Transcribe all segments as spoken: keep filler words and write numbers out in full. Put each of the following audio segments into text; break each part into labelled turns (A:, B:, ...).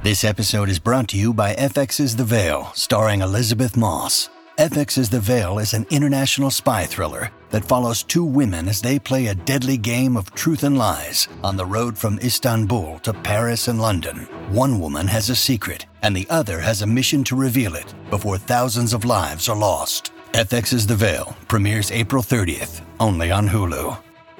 A: This episode is brought to you by F X's The Veil, starring Elizabeth Moss. F X's The Veil is an international spy thriller that follows two women as they play a deadly game of truth and lies on the road from Istanbul to Paris and London. One woman has a secret, and the other has a mission to reveal it before thousands of lives are lost. F X's The Veil premieres April thirtieth, only on Hulu.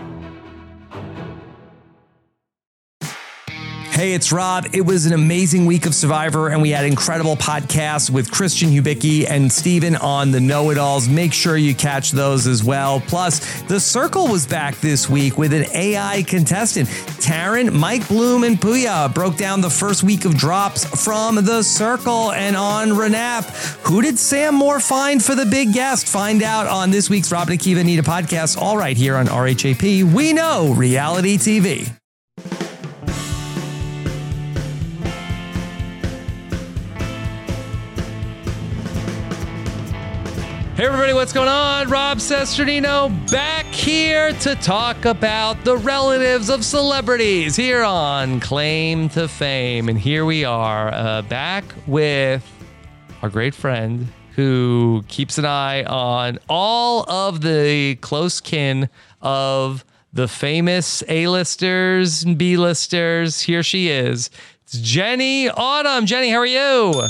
B: Hey, it's Rob. It was an amazing week of Survivor, and we had incredible podcasts with Christian Hubicki and Steven on the Know-It-Alls. Make sure you catch those as well. Plus, The Circle was back this week with an A I contestant. Taryn, Mike Bloom, and Puya broke down the first week of drops from The Circle. And on Renap, who did Sam Moore find for the big guest? Find out on this week's Rob and Akiva Anita podcast, all right here on R H A P. We know reality T V. Hey everybody, what's going on? Rob Sesternino back here to talk about the relatives of celebrities here on Claim to Fame. And here we are uh, back with our great friend who keeps an eye on all of the close kin of the famous A-listers and B-listers. Here she is. It's Jenny Autumn. Jenny, how are you?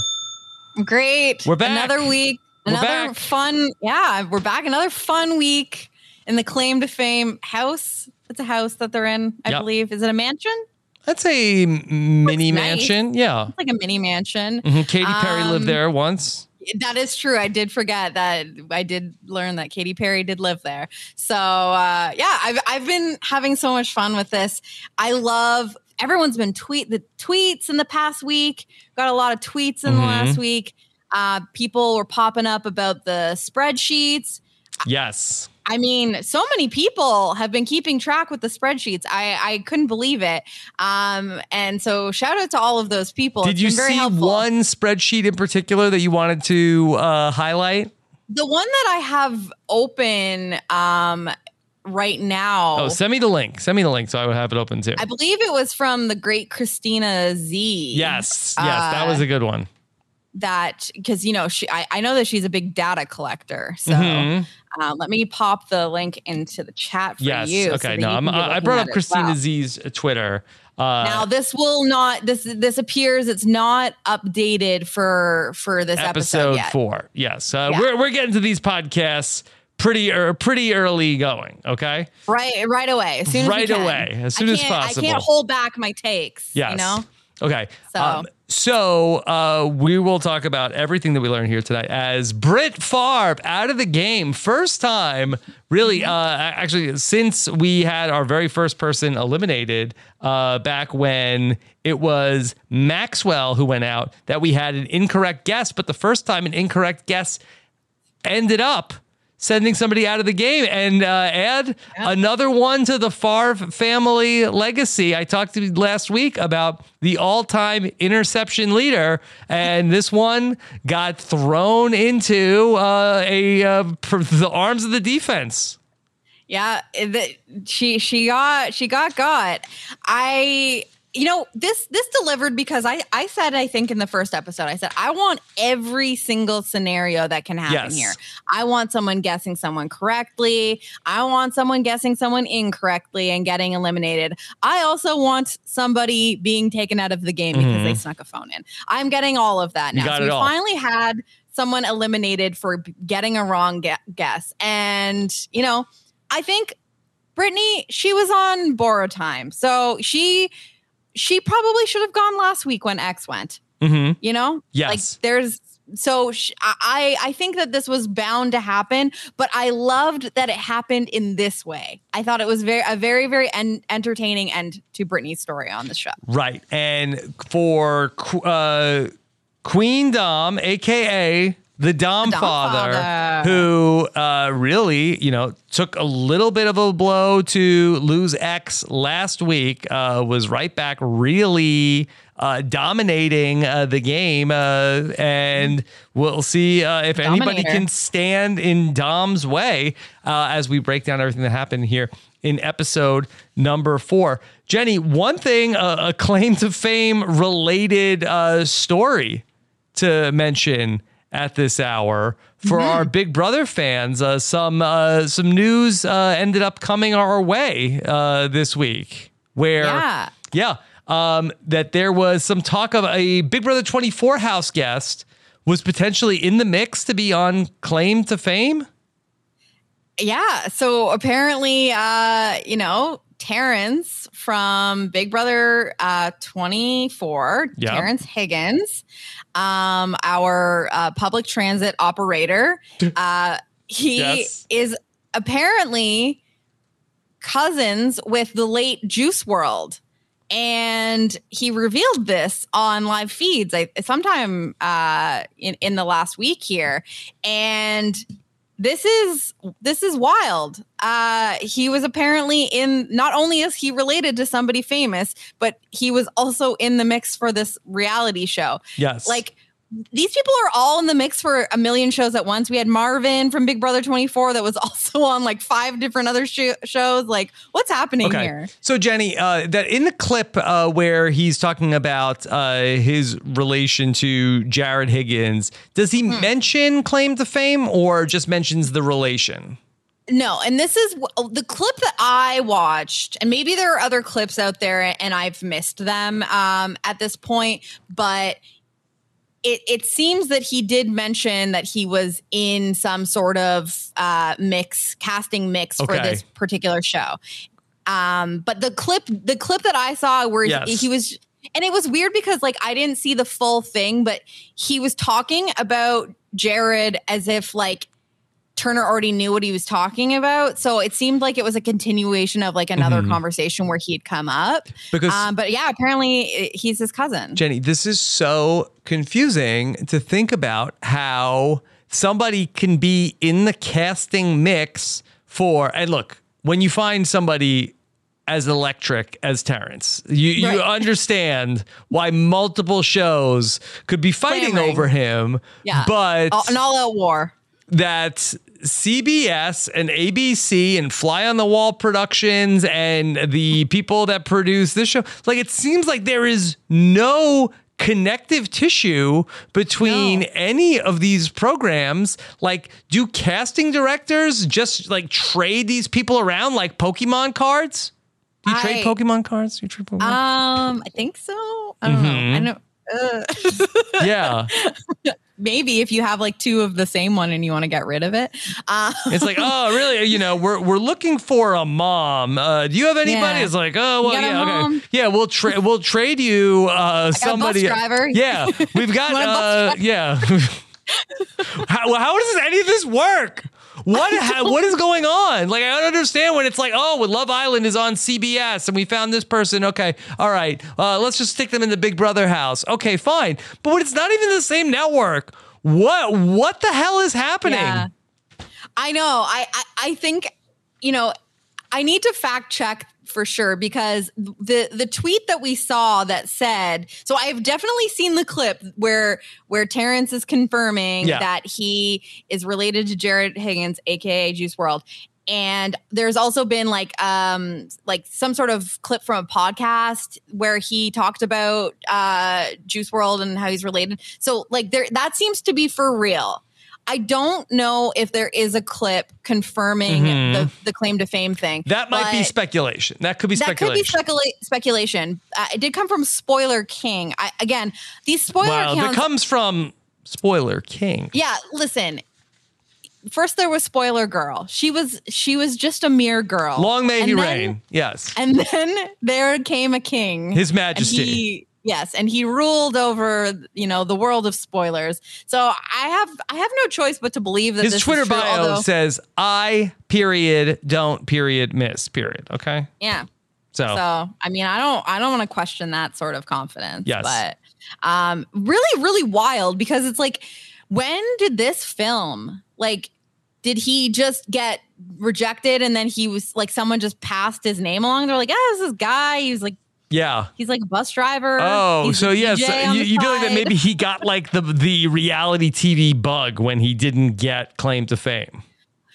C: Great.
B: We're back.
C: Another week.
B: We're
C: Another
B: back.
C: fun, yeah, we're back. Another fun week in the Claim to Fame house. It's a house that they're in, I
B: Yep.
C: believe. Is it a mansion?
B: That's a mini
C: Looks nice.
B: mansion. Yeah.
C: It's like a mini mansion.
B: Mhm. Katy Perry
C: Um,
B: lived there once.
C: That is true. I did forget that. I did learn that Katy Perry did live there. So uh, yeah, I've I've been having so much fun with this. I love. Everyone's been tweet the tweets in the past week. Got a lot of tweets in
B: Mhm.
C: the last week. Uh, people were popping up about the spreadsheets.
B: Yes.
C: I mean, so many people have been keeping track with the spreadsheets. I, I couldn't believe it. Um, and so shout out to all of those people.
B: Did
C: It's
B: you
C: been very
B: see
C: helpful.
B: one spreadsheet in particular that you wanted to uh, highlight?
C: The one that I have open um, right now.
B: Oh, send me the link. Send me the link so I would have it open too.
C: I believe it was from the great Christina Z.
B: Yes. Yes. that
C: Uh,
B: was a good one.
C: That because you know she I, I know that she's a big data collector. So
B: Mhm.
C: uh, let me pop the link into the chat for
B: Yes.
C: you. so
B: Okay.
C: that
B: No,
C: you
B: I'm,
C: can be
B: I I
C: looking
B: brought
C: at
B: up
C: it as
B: Christina
C: well.
B: Z's Twitter. Uh,
C: Now this will not this this appears it's not updated for for this episode,
B: episode
C: yet.
B: four. Yes. Uh,
C: Yeah.
B: We're, we're getting to these podcasts pretty er, pretty early going. Okay.
C: Right right away as soon as we
B: Right
C: can.
B: away, as soon
C: I
B: as
C: can't-
B: possible.
C: I can't hold back my takes.
B: Yes.
C: You know.
B: Okay.
C: So-
B: Um, so uh, we will talk about everything that we learned here tonight as Britt Favre out of the game. First time, really, uh, actually, since we had our very first person eliminated uh, back when it was Maxwell who went out, that we had an incorrect guess. But the first time an incorrect guess ended up sending somebody out of the game, and uh, add another one to the Favre family legacy. I talked to you last week about the all-time interception leader, and this one got thrown into uh, a uh, per- the arms of the defense.
C: Yeah, the, she she got she got got. I you know this this delivered because I I said I think in the first episode I said I want every single scenario that can happen
B: Yes.
C: here. I want someone guessing someone correctly. I want someone guessing someone incorrectly and getting eliminated. I also want somebody being taken out of the game because
B: Mhm.
C: they snuck a phone in. I'm getting all of that
B: You
C: now.
B: got
C: So
B: it
C: we
B: all.
C: finally had someone eliminated for b- getting a wrong gue- guess, and you know. I think Brittany, she was on borrowed time. So she she probably should have gone last week when X went.
B: Mm-hmm.
C: You know?
B: Yes.
C: Like there's so sh- I I think that this was bound to happen, but I loved that it happened in this way. I thought it was very a very very en- entertaining end to Brittany's story on the show.
B: Right. And for Qu- uh, Queen Dom, a k a the Dom,
C: The Dom
B: father,
C: father.
B: who uh, really, you know, took a little bit of a blow to lose X last week, uh, was right back really uh, dominating uh, the game. Uh, and we'll see uh, if anybody
C: Dominator.
B: can stand in Dom's way uh, as we break down everything that happened here in episode number four. Jenny, one thing, uh, a claim to fame related uh, story to mention at this hour for mm-hmm. our Big Brother fans. Uh, some uh, some news uh, ended up coming our way uh, this week where,
C: yeah,
B: yeah um, that there was some talk of a Big Brother twenty-four house guest was potentially in the mix to be on Claim to Fame.
C: Yeah. So apparently, uh, you know, Terrence from Big Brother uh, twenty-four, yep. Terrence Higgins, um, our uh, public transit operator, uh, he yes. is apparently cousins with the late Juice world. And he revealed this on live feeds I, sometime uh, in, in the last week here. And This is this is wild. Uh, he was apparently in, not only is he related to somebody famous, but he was also in the mix for this reality show.
B: Yes.
C: Like, these people are all in the mix for a million shows at once. We had Marvin from Big Brother twenty-four that was also on like five different other sh- shows. Like, what's happening
B: okay.
C: here?
B: So, Jenny, uh, that in the clip uh, where he's talking about uh, his relation to Jared Higgins, does he hmm. mention Claim to Fame or just mentions the relation?
C: No, and this is the clip that I watched, and maybe there are other clips out there and I've missed them um, at this point, but It it seems that he did mention that he was in some sort of uh, mix, casting mix okay. for this particular show. Um, but the clip, the clip that I saw where yes. he, he was, and it was weird because like I didn't see the full thing, but he was talking about Jared as if like Turner already knew what he was talking about. So it seemed like it was a continuation of like another mm-hmm. conversation where he'd come up. Because, um, but yeah, apparently he's his cousin.
B: Jenny, this is so confusing to think about how somebody can be in the casting mix for, and look, when you find somebody as electric as Terrence, you, right. you understand why multiple shows could be fighting Clamoring. over him.
C: Yeah.
B: But
C: all, an all-out war.
B: That C B S and A B C and Fly on the Wall Productions and the people that produce this show, like it seems like there is no connective tissue between no. any of these programs. Like, do casting directors just like trade these people around like Pokemon cards? Do you I, trade Pokemon cards? You trade Pokemon?
C: Um, I think so. I don't mm-hmm. know. I know. Uh.
B: Yeah.
C: Maybe if you have like two of the same one and you want to get rid of it. Um,
B: it's like, oh, really? You know, we're we're looking for a mom. Uh, do you have anybody? Yeah. It's like, oh, well, yeah, okay, yeah, we'll trade we'll trade you uh, somebody.
C: Bus driver.
B: Yeah, we've got. uh, yeah. how, how does any of this work? What how, what is going on? Like, I don't understand when it's like, oh, well, Love Island is on C B S and we found this person. Okay, all right, uh, let's just stick them in the Big Brother house. Okay, fine. But when it's not even the same network, what what the hell is happening?
C: Yeah. I know. I, I I think, you know, I need to fact check for sure, because the the tweet that we saw that said, so I've definitely seen the clip where where Terrence is confirming yeah. that he is related to Jared Higgins, aka Juice world. And there's also been like um like some sort of clip from a podcast where he talked about uh Juice world and how he's related. So like there that seems to be for real. I don't know if there is a clip confirming mm-hmm. the, the claim to fame thing.
B: That might be speculation. That could be
C: that
B: speculation.
C: That could be specula- speculation. Uh, it did come from Spoiler King. I, again, these spoiler
B: wow,
C: counts.
B: It comes from Spoiler King.
C: Yeah, listen. First there was Spoiler Girl. She was she was just a mere girl.
B: Long may
C: and
B: he
C: then,
B: reign. Yes.
C: And then there came a king.
B: His Majesty.
C: And he, Yes, and he ruled over, you know, the world of spoilers. So I have I have no choice but to believe that
B: his
C: this
B: Twitter
C: is true,
B: bio
C: although,
B: says I period don't period miss period. Okay.
C: Yeah.
B: So
C: so I mean I don't I don't want to question that sort of confidence.
B: Yes.
C: But um, really really wild, because it's like, when did this film, like, did he just get rejected and then he was like, someone just passed his name along? They're like, oh, this is guy. He was like.
B: Yeah.
C: He's like a bus driver.
B: Oh,
C: He's
B: so yes, yeah, so you, you feel like that maybe he got like the the reality T V bug when he didn't get claim to fame.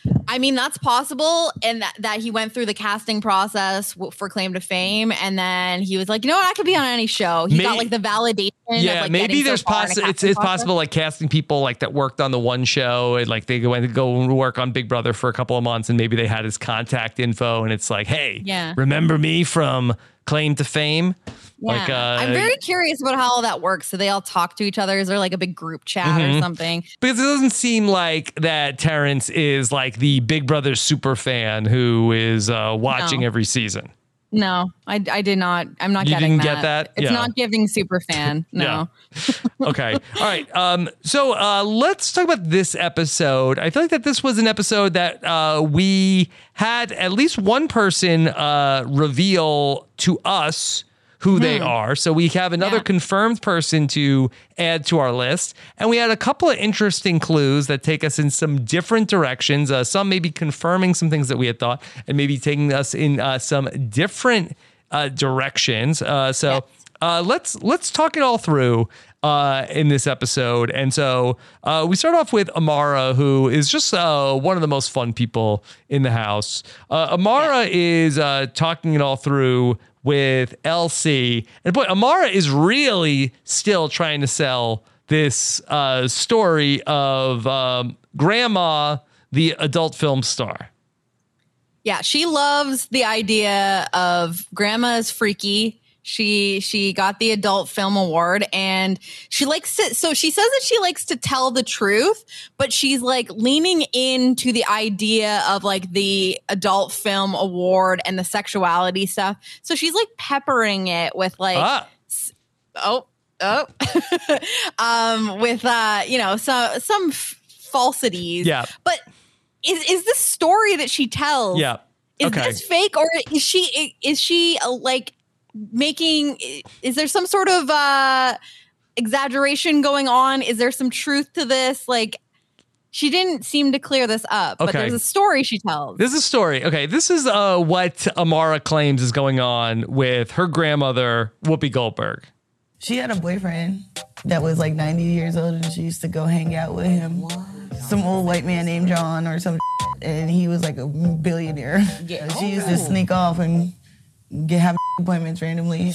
C: I mean, that's possible. And that, that he went through the casting process w- for Claim to Fame. And then he was like, you know what? I could be on any show. He
B: May-
C: got like the validation.
B: Yeah,
C: of, like,
B: maybe there's
C: so
B: possible. It's, it's possible like casting people like that worked on the one show and like they went to go work on Big Brother for a couple of months and maybe they had his contact info and it's like, hey,
C: yeah.
B: remember me from Claim to Fame?
C: Yeah.
B: Like, uh,
C: I'm very curious about how all that works. So they all talk to each other. Is there like a big group chat
B: mm-hmm.
C: or something?
B: Because it doesn't seem like that Terrence is like the Big Brother super fan who is uh, watching
C: no.
B: every season.
C: No, I, I did not. I'm not
B: you
C: getting
B: didn't
C: that.
B: get that?
C: It's
B: yeah.
C: not giving super fan. No.
B: Okay. All right. Um, so uh, let's talk about this episode. I feel like that this was an episode that uh, we had at least one person uh, reveal to us who hmm. they are. So we have another yeah. confirmed person to add to our list. And we had a couple of interesting clues that take us in some different directions. Uh, some maybe confirming some things that we had thought and maybe taking us in uh, some different uh, directions. Uh, so yes. uh, let's let's talk it all through uh, in this episode. And so uh, we start off with Amara, who is just uh, one of the most fun people in the house. Uh, Amara yeah. is uh, talking it all through with L C. And boy, Amara is really still trying to sell this uh, story of um, Grandma, the adult film star.
C: Yeah, she loves the idea of Grandma's freaky. She she got the adult film award and she likes to, so she says that she likes to tell the truth, but she's like leaning into the idea of like the adult film award and the sexuality stuff. So she's like peppering it with like, ah. oh, oh, um, with, uh, you know, so, some f- falsities.
B: Yeah.
C: But is, is this story that she tells,
B: yeah.
C: is
B: okay.
C: this fake or is she, is she uh, like, making, is there some sort of uh exaggeration going on? Is there some truth to this? Like, she didn't seem to clear this up,
B: okay.
C: but there's a story she tells.
B: This is a story. Okay, this is uh what Amara claims is going on with her grandmother, Whoopi Goldberg.
D: She had a boyfriend that was like ninety years old and she used to go hang out with him. What? Some old white man named John or some and he was like a billionaire. Yeah. She used to sneak off and get have appointments randomly.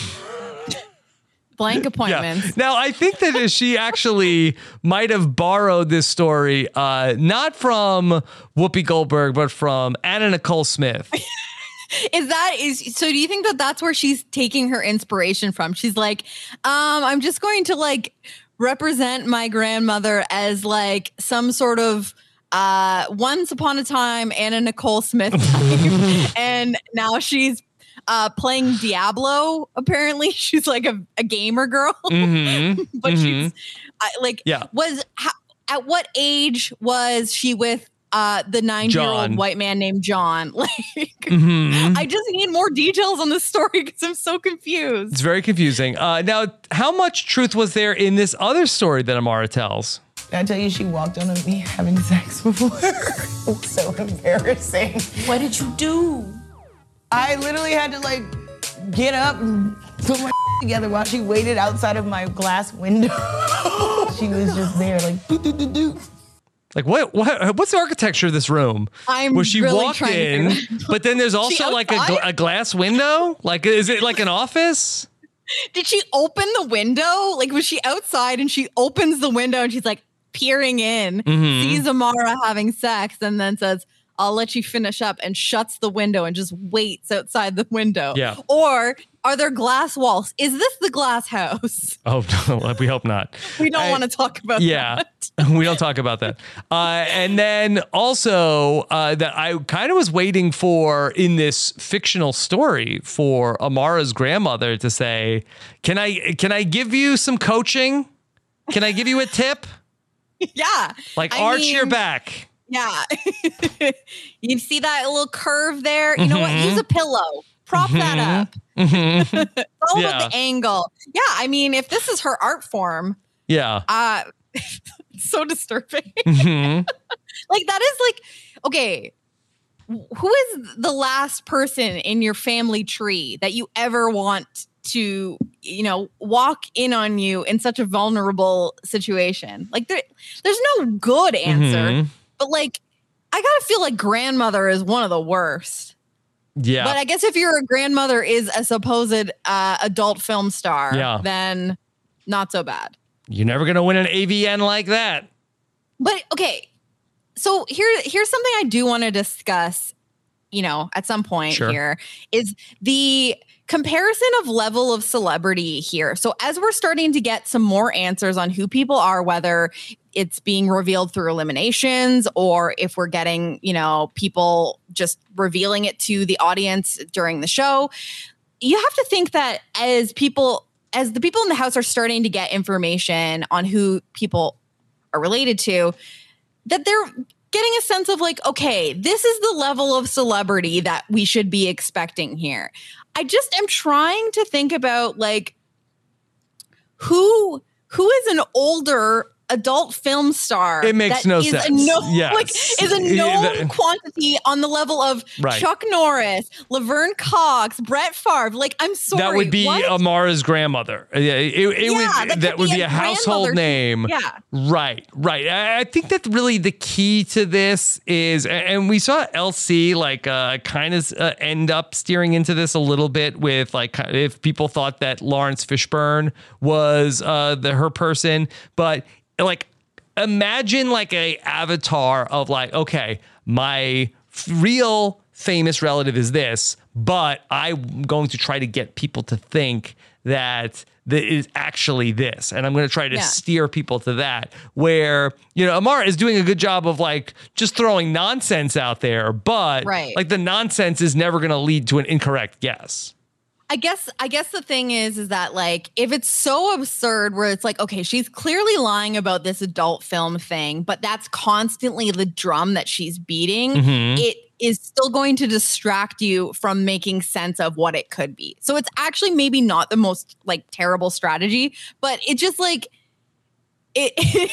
C: Blank appointments.
B: Yeah. Now, I think that she actually might have borrowed this story, uh, not from Whoopi Goldberg, but from Anna Nicole Smith.
C: Is that is so? Do you think that that's where she's taking her inspiration from? She's like, um, I'm just going to like represent my grandmother as like some sort of uh, once upon a time Anna Nicole Smith type, and now she's uh, playing Diablo. Apparently, she's like a, a gamer girl,
B: mm-hmm.
C: but
B: mm-hmm.
C: she's uh, like,
B: yeah.
C: Was how, at what age was she with uh, the nine-year-old white man named John? Like, mm-hmm. I just need more details on this story because I'm so confused.
B: It's very confusing. Uh, now, how much truth was there in this other story that Amara tells?
D: I tell you, she walked on me having sex before. It was so embarrassing.
E: What did you do?
D: I literally had to like get up and put my together while she waited outside of my glass window. She was just there like do do do do.
B: Like what? What? What's the architecture of this room?
C: I'm
B: where she
C: really
B: walked in, but then there's also like a, gl- a glass window. Like, is it like an office?
C: Did she open the window? Like, was she outside and she opens the window and she's like peering in, mm-hmm. sees Amara having sex, and then says, I'll let you finish up, and shuts the window and just waits outside the window?
B: Yeah.
C: Or are there glass walls? Is this the glass house?
B: Oh, no, we hope not.
C: We don't
B: I,
C: want to talk about
B: yeah,
C: that.
B: We don't talk about that. Uh, and then also uh, that I kind of was waiting for in this fictional story for Amara's grandmother to say, can I, can I give you some coaching? Can I give you a tip?
C: Yeah.
B: Like
C: I
B: arch
C: mean,
B: your back.
C: Yeah. You see that little curve there? You know
B: mm-hmm.
C: what? Use a pillow. Prop
B: mm-hmm.
C: that up.
B: Mm-hmm.
C: It's all
B: yeah.
C: about the angle. Yeah. I mean, if this is her art form.
B: Yeah.
C: Uh, it's so disturbing.
B: Mm-hmm.
C: Like, that is like, okay, who is the last person in your family tree that you ever want to, you know, walk in on you in such a vulnerable situation? Like, there, there's no good answer, mm-hmm. but like, I gotta feel like grandmother is one of the worst.
B: Yeah.
C: But I guess if your grandmother is a supposed uh, adult film star,
B: yeah.
C: then not so bad.
B: You're never going to win an A V N like that.
C: But okay, so here, here's something I do want to discuss, you know, at some point
B: sure.
C: here is the comparison of level of celebrity here. So as we're starting to get some more answers on who people are, whether it's being revealed through eliminations or if we're getting, you know, people just revealing it to the audience during the show, you have to think that as people, as the people in the house are starting to get information on who people are related to, that they're getting a sense of like, okay, this is the level of celebrity that we should be expecting here. I just am trying to think about like who who is an older adult film star.
B: It makes no sense.
C: A no,
B: yes.
C: like, is a known quantity on the level of
B: right.
C: Chuck Norris, Laverne Cox, Brett Favre. Like, I'm sorry.
B: That would be
C: what?
B: Amara's grandmother. It, it, it
C: yeah,
B: would,
C: that,
B: that would be, be a, a household name.
C: Yeah.
B: Right, right. I, I think that really the key to this is, and we saw L C like uh, kind of uh, end up steering into this a little bit with like if people thought that Lawrence Fishburne was uh, the her person, but like imagine like a avatar of like, okay, my f- real famous relative is this, but I'm going to try to get people to think that that is actually this. And I'm going to try to yeah. steer people to that, where, you know, Amara is doing a good job of like just throwing nonsense out there, but
C: right.
B: like the nonsense is never going to lead to an incorrect guess.
C: I guess I guess the thing is, is that like, if it's so absurd where it's like, okay, she's clearly lying about this adult film thing, but that's constantly the drum that she's beating, mm-hmm. it is still going to distract you from making sense of what it could be. So it's actually maybe not the most like terrible strategy, but it just like, It,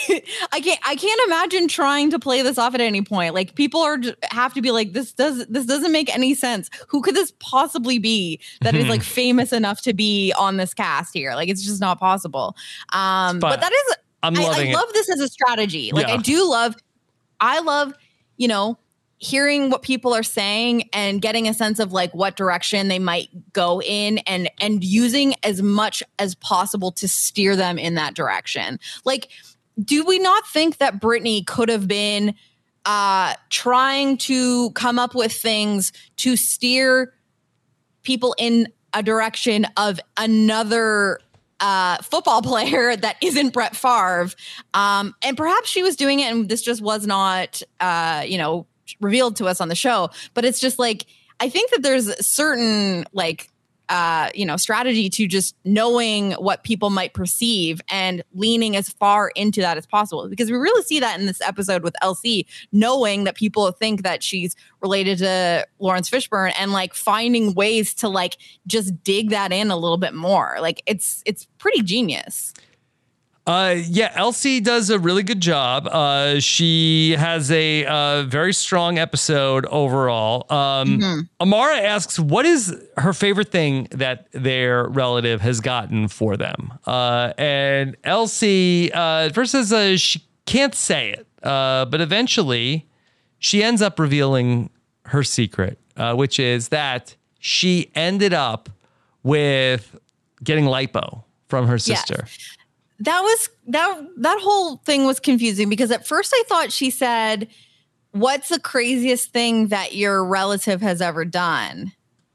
C: I can't. I can't imagine trying to play this off at any point. Like people are have to be like, this does this doesn't make any sense. Who could this possibly be that mm-hmm. is like famous enough to be on this cast here? Like it's just not possible. Um, but, but that is.
B: I'm
C: I,
B: loving
C: I
B: it.
C: love this as a strategy. Like yeah. I do love. I love, you know, hearing what people are saying and getting a sense of like what direction they might go in and and using as much as possible to steer them in that direction. Like, do we not think that Britney could have been uh, trying to come up with things to steer people in a direction of another uh, football player that isn't Brett Favre? Um, and perhaps she was doing it and this just was not, uh, you know, revealed to us on the show, but it's just like, I think that there's a certain like, uh, you know, strategy to just knowing what people might perceive and leaning as far into that as possible. Because we really see that in this episode with L C, knowing that people think that she's related to Lawrence Fishburne and like finding ways to like just dig that in a little bit more. Like it's, it's pretty genius.
B: Uh, yeah, L C does a really good job. Uh, she has a uh, very strong episode overall. Um, mm-hmm. Amara asks, what is her favorite thing that their relative has gotten for them? Uh, and L C uh, first says uh, she can't say it, uh, but eventually she ends up revealing her secret, uh, which is that she ended up with getting lipo from her sister.
C: Yes. That was that that whole thing was confusing because at first I thought she said, "What's the craziest thing that your relative has ever done?"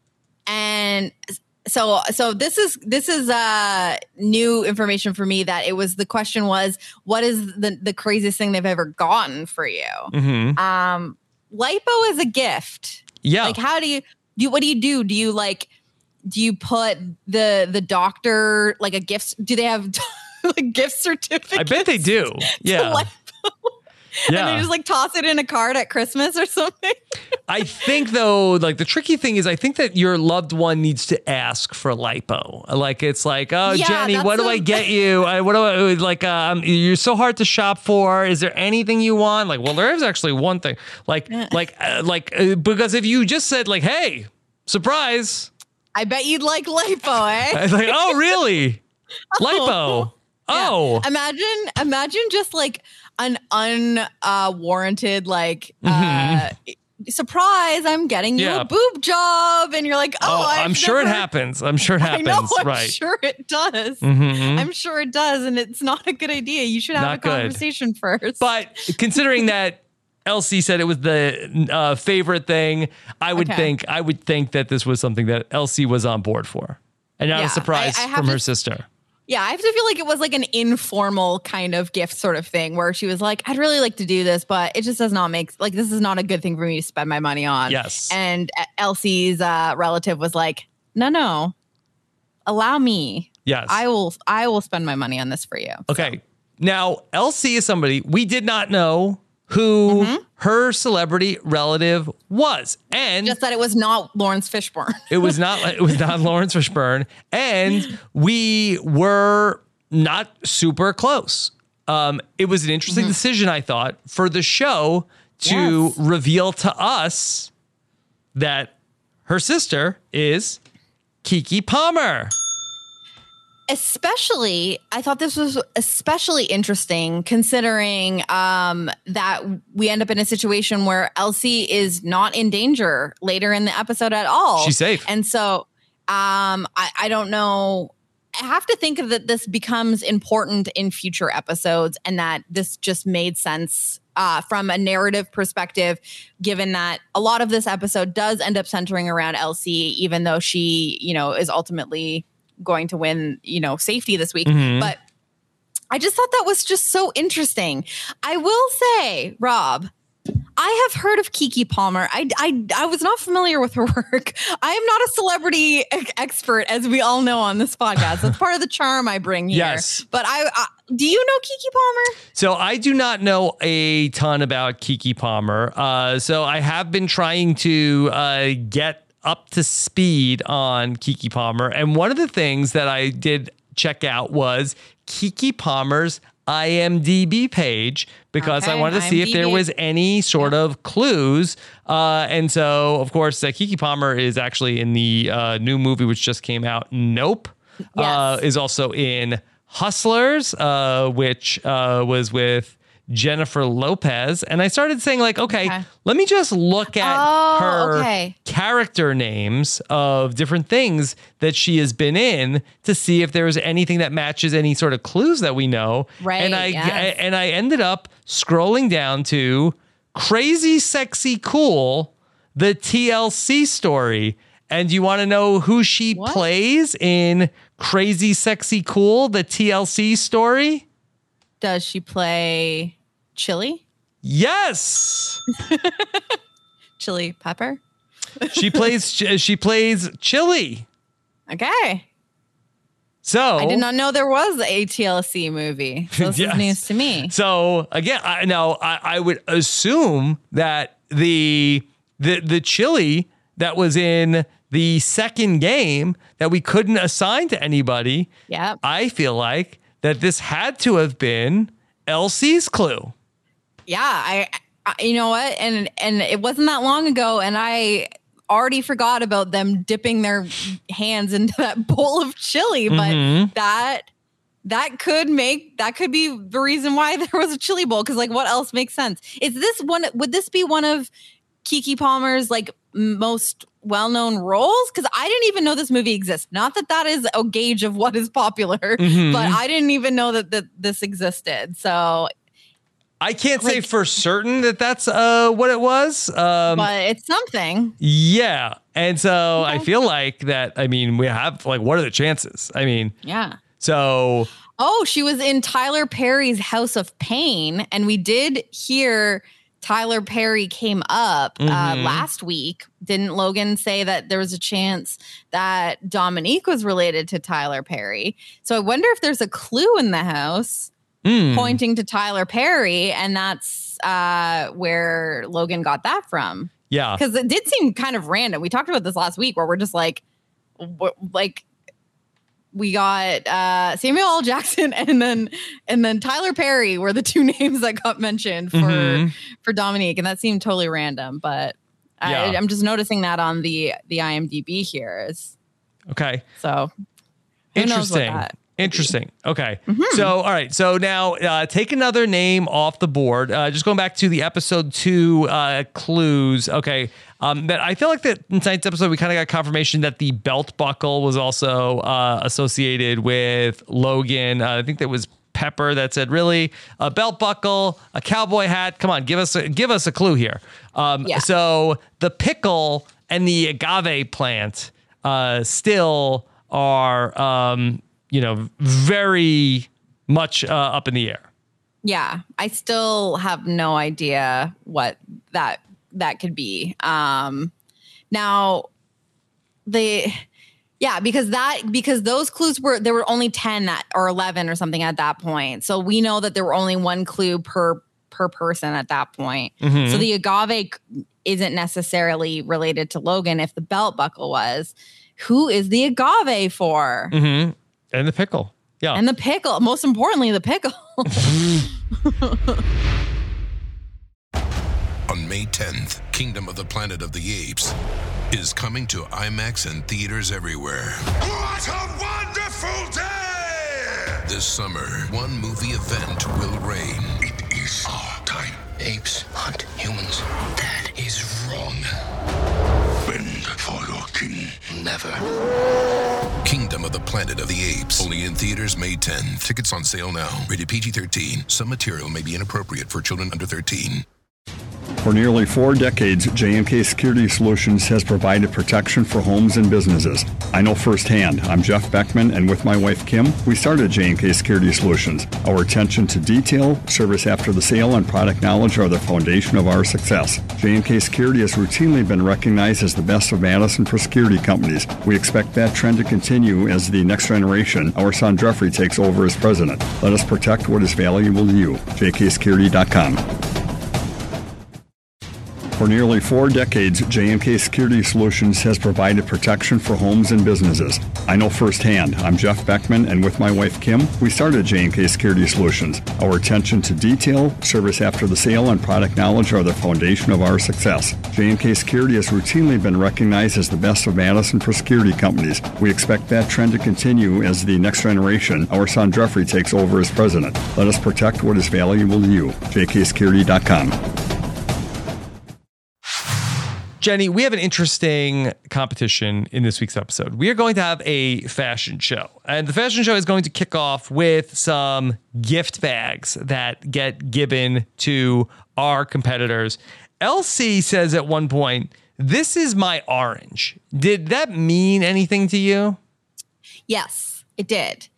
C: And so so this is this is uh new information for me that it was the question was, what is the the craziest thing they've ever gotten for you?
B: Mm-hmm.
C: Um lipo is a gift.
B: Yeah.
C: Like how do you do what do you do? Do you like do you put the the doctor like a gift do they have like gift certificates?
B: I bet they do. Yeah.
C: Yeah. And they just like toss it in a card at Christmas or something.
B: I think though, like the tricky thing is I think that your loved one needs to ask for lipo. Like it's like, oh,
C: yeah,
B: Jenny, what do
C: a-
B: I get you? I, what do I like? Um, you're so hard to shop for. Is there anything you want? Like, well, there is actually one thing. Like, like, uh, like, uh, because if you just said like, hey, surprise.
C: I bet you'd like lipo, eh?
B: It's like, oh, really? Lipo. Oh,
C: imagine, imagine just like an unwarranted, uh, like,
B: mm-hmm.
C: uh, surprise, I'm getting you
B: Yeah.
C: a boob job. And you're like, oh,
B: oh
C: I've
B: I'm sure
C: never-
B: it happens. I'm sure it happens.
C: I know, I'm
B: right.
C: sure it does.
B: Mhm.
C: I'm sure it does. And it's not a good idea. You should have
B: Not
C: a
B: good.
C: conversation first.
B: But considering that Elsie said it was the uh, favorite thing, I would
C: Okay.
B: think I would think that this was something that Elsie was on board for, and not
C: Yeah,
B: a surprise
C: I- I have
B: from her
C: to-
B: sister.
C: Yeah, I have to feel like it was like an informal kind of gift sort of thing where she was like, I'd really like to do this, but it just does not make, like, this is not a good thing for me to spend my money on.
B: Yes.
C: And Elsie's uh, relative was like, no, no, allow me.
B: Yes.
C: I will, I will spend my money on this for you.
B: Okay. Now, Elsie is somebody we did not know who
C: Mm-hmm.
B: her celebrity relative was. And
C: Just that it was not Lawrence Fishburne.
B: it was not it was not Lawrence Fishburne. And we were not super close. Um, it was an interesting
C: Mm-hmm.
B: decision, I thought, for the show to
C: Yes.
B: reveal to us that her sister is Keke Palmer.
C: Especially, I thought this was especially interesting considering um, that we end up in a situation where Elsie is not in danger later in the episode at all.
B: She's safe.
C: And so um, I, I don't know. I have to think of that this becomes important in future episodes and that this just made sense uh, from a narrative perspective, given that a lot of this episode does end up centering around Elsie, even though she, you know, is ultimately going to win, you know, safety this week.
B: Mhm.
C: But I just thought that was just so interesting. I will say, Rob, I have heard of Keke Palmer. I, I, I was not familiar with her work. I am not a celebrity e- expert, as we all know on this podcast. That's part of the charm I bring here.
B: Yes.
C: But I, I do you know Keke Palmer?
B: So I do not know a ton about Keke Palmer. Uh, so I have been trying to uh, get up to speed on Keke Palmer. And one of the things that I did check out was Keke Palmer's I M D B page because I
C: Okay,
B: wanted to see if there
C: I M D B.
B: was any sort of clues. Uh, and so, of course, uh, Keke Palmer is actually in the uh, new movie which just came out, Nope. Uh,
C: Yes.
B: is also in Hustlers, uh, which uh, was with Jennifer Lopez. And I started saying, like, okay,
C: Okay.
B: let me just look at
C: Oh,
B: her
C: okay.
B: character names of different things that she has been in to see if there was anything that matches any sort of clues that we know.
C: Right,
B: And I
C: yes.
B: and I ended up scrolling down to Crazy Sexy Cool, the T L C story. And you want to know who she
C: What?
B: plays in Crazy Sexy Cool, the T L C story?
C: Does she play Chili?
B: Yes.
C: Chili Pepper?
B: She plays she plays Chili.
C: Okay.
B: So
C: I did not know there was a T L C movie. So this
B: Yes.
C: is news to me.
B: So again, I now I, I would assume that the the the Chili that was in the second game that we couldn't assign to anybody,
C: Yep.
B: I feel like that this had to have been Elsie's clue.
C: Yeah, I, I you know what? And and it wasn't that long ago and I already forgot about them dipping their hands into that bowl of chili, but
B: Mhm.
C: that that could make that could be the reason why there was a chili bowl cuz like what else makes sense? Is this one would this be one of Keke Palmer's like most well-known roles? Cuz I didn't even know this movie exists. Not that that is a gauge of what is popular,
B: Mhm.
C: but I didn't even know that, that this existed. So
B: I can't say
C: Like-
B: for certain that that's uh, what it was. Um,
C: but it's something.
B: yeah. And so I
C: Okay.
B: feel like that, I mean, we have like, what are the chances? I mean,
C: Yeah.
B: so
C: Oh, she was in Tyler Perry's House of Pain, and we did hear Tyler Perry came up uh,
B: Mhm.
C: last week. Didn't Logan say that there was a chance that Dominique was related to Tyler Perry? So I wonder if there's a clue in the house
B: mm,
C: pointing to Tyler Perry, and that's uh, where Logan got that from.
B: yeah.
C: Because it did seem kind of random. We talked about this last week, where we're just like, wh- like. We got uh, Samuel L. Jackson and then and then Tyler Perry were the two names that got mentioned for
B: Mhm.
C: for Dominique, and that seemed totally random. But I,
B: Yeah.
C: I'm just noticing that on the the I M D B here is
B: Okay.
C: so. Who knows what
B: Interesting.
C: that-
B: Interesting. Okay. Mm-hmm. So, all right. So now uh, take another name off the board. Uh, just going back to the episode two uh, clues. Okay. Um, but I feel like that in tonight's episode, we kind of got confirmation that the belt buckle was also uh, associated with Logan. Uh, I think that was Pepper that said, really, a belt buckle, a cowboy hat. Come on, give us a, give us a clue here. Um, yeah. So the pickle and the agave plant uh, still are, um, you know, very much uh, up in the air.
C: Yeah, I still have no idea what that that could be. Um, now, the yeah, because that because those clues were there were only ten that, or eleven or something at that point. So we know that there were only one clue per per person at that point. Mm-hmm. So the agave isn't necessarily related to Logan. If the belt buckle was, who is the agave for?
B: Mm-hmm. And the pickle. Yeah.
C: And the pickle. Most importantly, the pickle.
E: On May tenth, Kingdom of the Planet of the Apes is coming to IMAX and theaters everywhere.
F: What a wonderful day!
E: This summer, one movie event will reign.
F: It is our time.
G: Apes hunt humans. That is wrong.
F: Bend for your king.
G: Never.
E: Kingdom of the Planet of the Apes. Only in theaters May tenth. Tickets on sale now. Rated P G thirteen. Some material may be inappropriate for children under thirteen.
H: For nearly four decades, J and K Security Solutions has provided protection for homes and businesses. I know firsthand. I'm Jeff Beckman, and with my wife Kim, we started J and K Security Solutions. Our attention to detail, service after the sale, and product knowledge are the foundation of our success. J and K Security has routinely been recognized as the best of Madison for security companies. We expect that trend to continue as the next generation, our son Jeffrey, takes over as president. Let us protect what is valuable to you. J K security dot com. For nearly four decades, J and K Security Solutions has provided protection for homes and businesses. I know firsthand. I'm Jeff Beckman, and with my wife Kim, we started J and K Security Solutions. Our attention to detail, service after the sale, and product knowledge are the foundation of our success. J and K Security has routinely been recognized as the best of Madison for security companies. We expect that trend to continue as the next generation, our son Jeffrey, takes over as president. Let us protect what is valuable to you. J K security dot com.
B: Jenny, we have an interesting competition in this week's episode. We are going to have a fashion show, and the fashion show is going to kick off with some gift bags that get given to our competitors. L C says at one point, "This is my orange." Did that mean anything to you?
C: Yes, it did.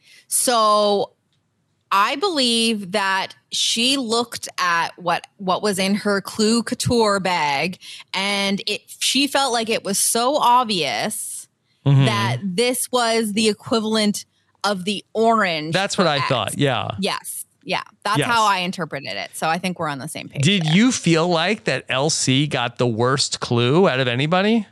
C: So I believe that she looked at what what was in her Clue Couture bag, and it she felt like it was so obvious mm-hmm. that this was the equivalent of the orange.
B: That's what I X. thought. Yeah.
C: Yes. Yeah. That's yes. how I interpreted it. So I think we're on the same page.
B: Did
C: there.
B: you feel like that L C got the worst clue out of anybody?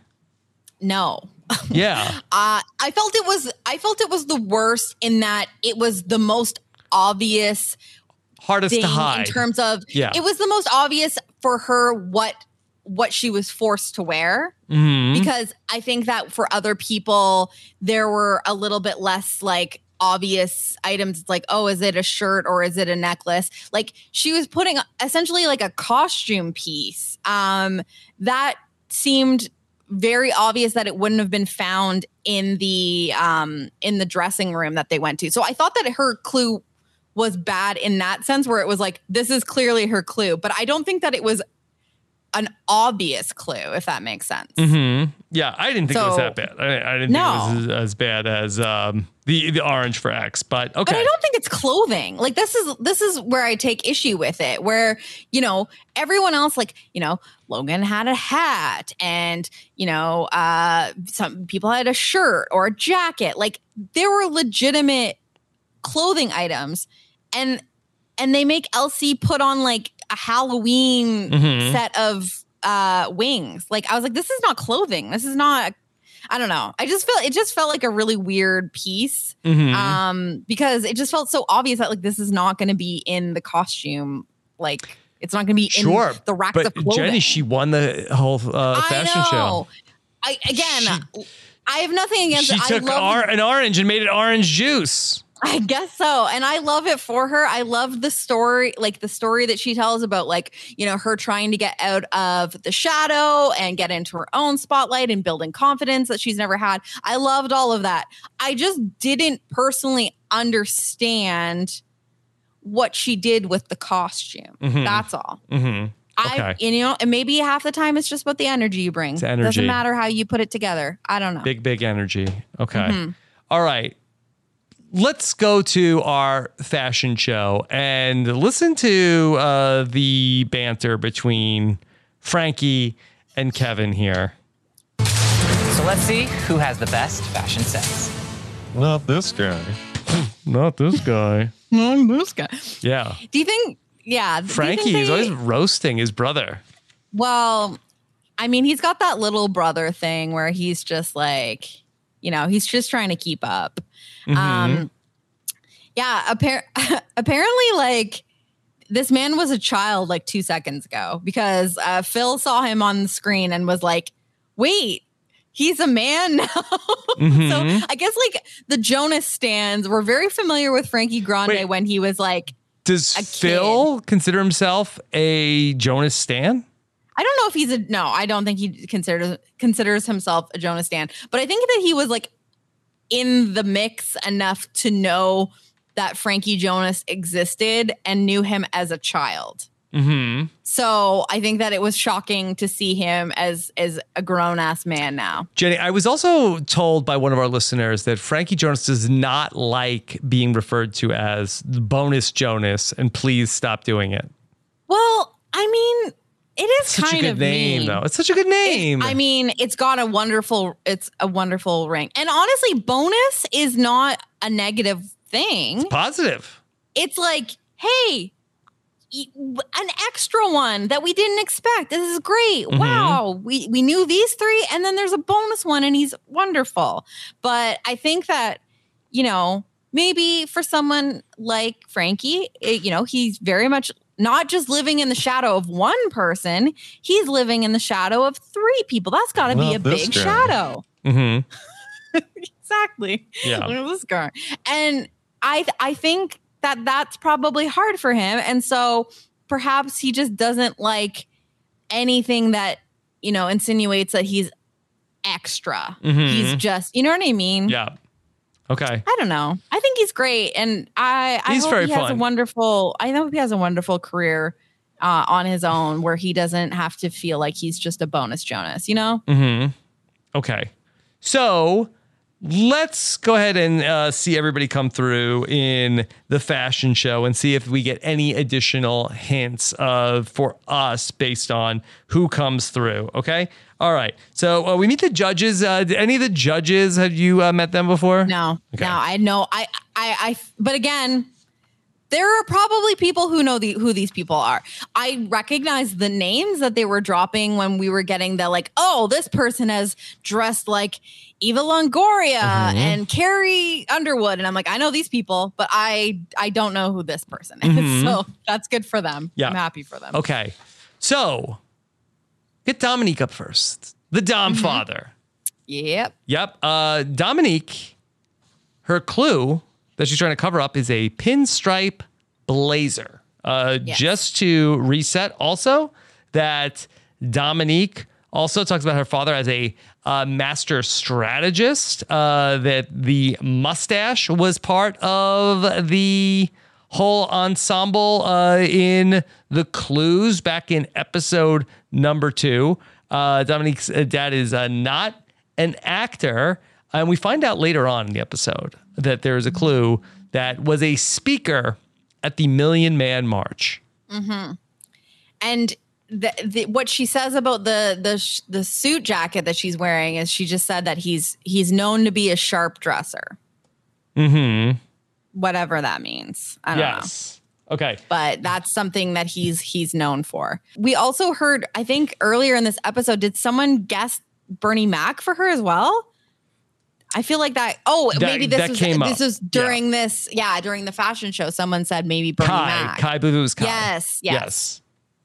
C: No.
B: Yeah.
C: uh, I felt it was I felt it was the worst in that it was the most obvious,
B: hardest
C: thing
B: to hide
C: in terms of
B: yeah.
C: it was the most obvious for her what what she was forced to wear
B: mm-hmm.
C: because I think that for other people there were a little bit less like obvious items. It's like, oh, is it a shirt or is it a necklace? Like she was putting essentially like a costume piece um that seemed very obvious that it wouldn't have been found in the um in the dressing room that they went to. So I thought that her clue was bad in that sense, where it was like, this is clearly her clue, but I don't think that it was an obvious clue, if that makes sense.
B: Mm-hmm. Yeah, I didn't think so, it was that bad. I, I didn't
C: no.
B: think it was as, as bad as um, the the orange for X, but okay.
C: But I don't think it's clothing. Like this is this is where I take issue with it, where, you know, everyone else, like, you know, Logan had a hat and, you know, uh, some people had a shirt or a jacket. Like there were legitimate clothing items, and and they make L C put on like a Halloween mm-hmm. set of uh, wings. Like I was like, this is not clothing. This is not. I don't know. I just felt it just felt like a really weird piece
B: mm-hmm.
C: um, because it just felt so obvious that like this is not going to be in the costume. Like it's not going to be
B: sure,
C: in the racks
B: but
C: of clothing.
B: Jenny, she won the whole uh, fashion
C: I know.
B: show.
C: I again,
B: she,
C: I have nothing against.
B: She
C: it.
B: took
C: I love
B: or, an orange and made it orange juice.
C: I guess so. And I love it for her. I love the story, like the story that she tells about, like, you know, her trying to get out of the shadow and get into her own spotlight and building confidence that she's never had. I loved all of that. I just didn't personally understand what she did with the costume.
B: Mm-hmm.
C: That's all.
B: Mm-hmm. Okay.
C: I, you know, and maybe half the time it's just about the energy you bring.
B: It's energy.
C: Doesn't matter how you put it together. I don't know.
B: Big, big energy. Okay.
C: Mm-hmm.
B: All right. Let's go to our fashion show and listen to uh, the banter between Frankie and Kevin here.
I: So let's see who has the best fashion sense.
J: Not this guy.
B: Not this guy.
C: Not this guy.
B: Yeah.
C: Do you think, yeah.
B: Frankie is always roasting his brother.
C: Well, I mean, he's got that little brother thing where he's just like, you know, he's just trying to keep up.
B: Mm-hmm.
C: Um, yeah, appar- apparently, like, this man was a child like two seconds ago because uh, Phil saw him on the screen and was like, wait, he's a man now.
B: Mm-hmm.
C: So I guess, like, the Jonas stands were very familiar with Frankie Grande
B: Wait.
C: when he was like,
B: Does
C: a
B: Phil consider himself a Jonas Stan?
C: I don't know if he's a, no, I don't think he considers considers himself a Jonas Stan, but I think that he was like in the mix enough to know that Frankie Jonas existed and knew him as a child.
B: Mm-hmm.
C: So I think that it was shocking to see him as as a grown ass man now.
B: Jenny, I was also told by one of our listeners that Frankie Jonas does not like being referred to as the bonus Jonas, and please stop doing it.
C: Well, I mean, it is
B: Such
C: kind
B: a good
C: of
B: name,
C: mean.
B: though. It's such a good name.
C: It, I mean, it's got a wonderful, it's a wonderful ring. And honestly, bonus is not a negative thing.
B: It's positive.
C: It's like, hey, an extra one that we didn't expect. This is great.
B: Mm-hmm.
C: Wow. We we knew these three, and then there's a bonus one, and he's wonderful. But I think that, you know, maybe for someone like Frankie, it, you know, he's very much not just living in the shadow of one person. He's living in the shadow of three people. That's got to be a big
J: guy.
C: shadow.
B: Mm-hmm.
C: Exactly.
B: Yeah.
C: Look at this guy. And I I think that that's probably hard for him. And so perhaps he just doesn't like anything that, you know, insinuates that he's extra.
B: Mm-hmm.
C: He's just, you know what I mean?
B: Yeah. Okay.
C: I don't know. I think he's great. And I, I
B: He's
C: hope
B: very
C: he has
B: fun.
C: a wonderful, I hope he has a wonderful career uh, on his own where he doesn't have to feel like he's just a bonus Jonas, you know?
B: Mm-hmm. Okay. So let's go ahead and uh, see everybody come through in the fashion show and see if we get any additional hints of for us based on who comes through. Okay. All right. So uh, we meet the judges. Uh, did any of the judges, have you uh, met them before?
C: No,
B: Okay.
C: no, I know. I, I, I, but again, there are probably people who know the, who these people are. I recognize the names that they were dropping when we were getting the like, oh, this person has dressed like Eva Longoria
B: Mm-hmm.
C: and Carrie Underwood. And I'm like, I know these people, but I, I don't know who this person is.
B: Mhm.
C: So that's good for them.
B: Yeah.
C: I'm happy for them.
B: Okay. So get Dominique up first. The Dom
C: Mm-hmm.
B: father.
C: Yep.
B: Yep. Uh, Dominique, her clue that she's trying to cover up is a pinstripe blazer. Uh,
C: Yes.
B: Just to reset also that Dominique also talks about her father as a uh, master strategist, uh, that the mustache was part of the whole ensemble uh, in the clues back in episode number two. Uh, Dominique's dad is uh, not an actor. And we find out later on in the episode that there is a clue that was a speaker at the Million Man March.
C: Mm-hmm. And the, the, what she says about the the sh- the suit jacket that she's wearing is she just said that he's he's known to be a sharp dresser.
B: Mm-hmm.
C: Whatever that means. I don't know.
B: Yes. Okay.
C: But that's something that he's he's known for. We also heard, I think earlier in this episode, did someone guess Bernie Mac for her as well? I feel like that. Oh,
B: That-
C: maybe this
B: that
C: was
B: came
C: this
B: up.
C: was during this. Yeah, during the fashion show, someone said maybe Bernie
B: Kai.
C: Mac.
B: Kai, I believe it was Kai.
C: Yes, yes.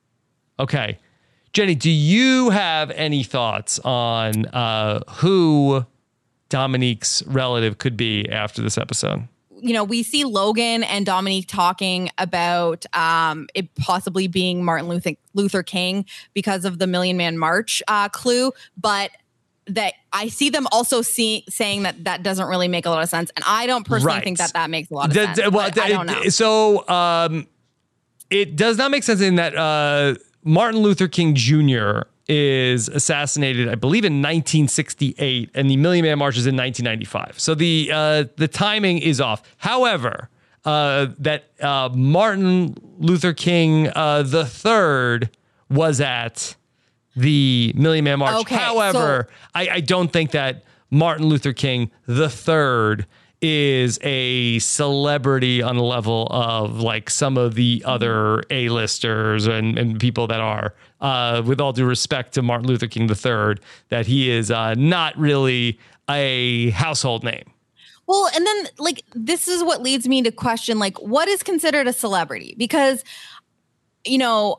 B: Okay. Jenny, do you have any thoughts on uh, who Dominique's relative could be after this episode?
C: you know, we see Logan and Dominique talking about um, it possibly being Martin Luther, Luther King because of the Million Man March uh, clue, but that I see them also see, saying that that doesn't really make a lot of sense. And I don't personally
B: Right.
C: think that that makes a lot of
B: The-
C: sense.
B: the- well,
C: but I don't know.
B: So um, it does not make sense in that uh, Martin Luther King Junior is assassinated, I believe, in nineteen sixty-eight, and the Million Man March is in nineteen ninety-five. So the uh, the timing is off. However, uh, that uh, Martin Luther King uh, the third was at the Million Man March.
C: Okay,
B: However,
C: so-
B: I, I don't think that Martin Luther King the third is a celebrity on the level of like some of the other A-listers and, and people that are, uh, with all due respect to Martin Luther King the third, that he is uh, not really a household name.
C: Well, and then like this is what leads me to question like what is considered a celebrity? Because you know,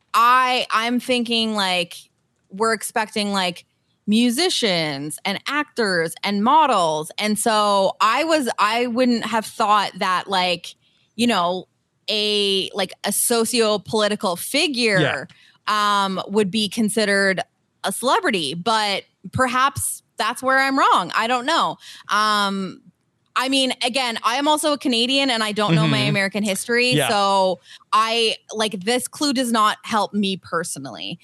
C: I I'm thinking like we're expecting like musicians and actors and models. And so I was I wouldn't have thought that like, you know, a like a socio-political figure yeah. um would be considered a celebrity, but perhaps that's where I'm wrong. I don't know. Um I mean, again, I am also a Canadian and I don't know mm-hmm. my American history. Yeah. So I like this clue does not help me personally.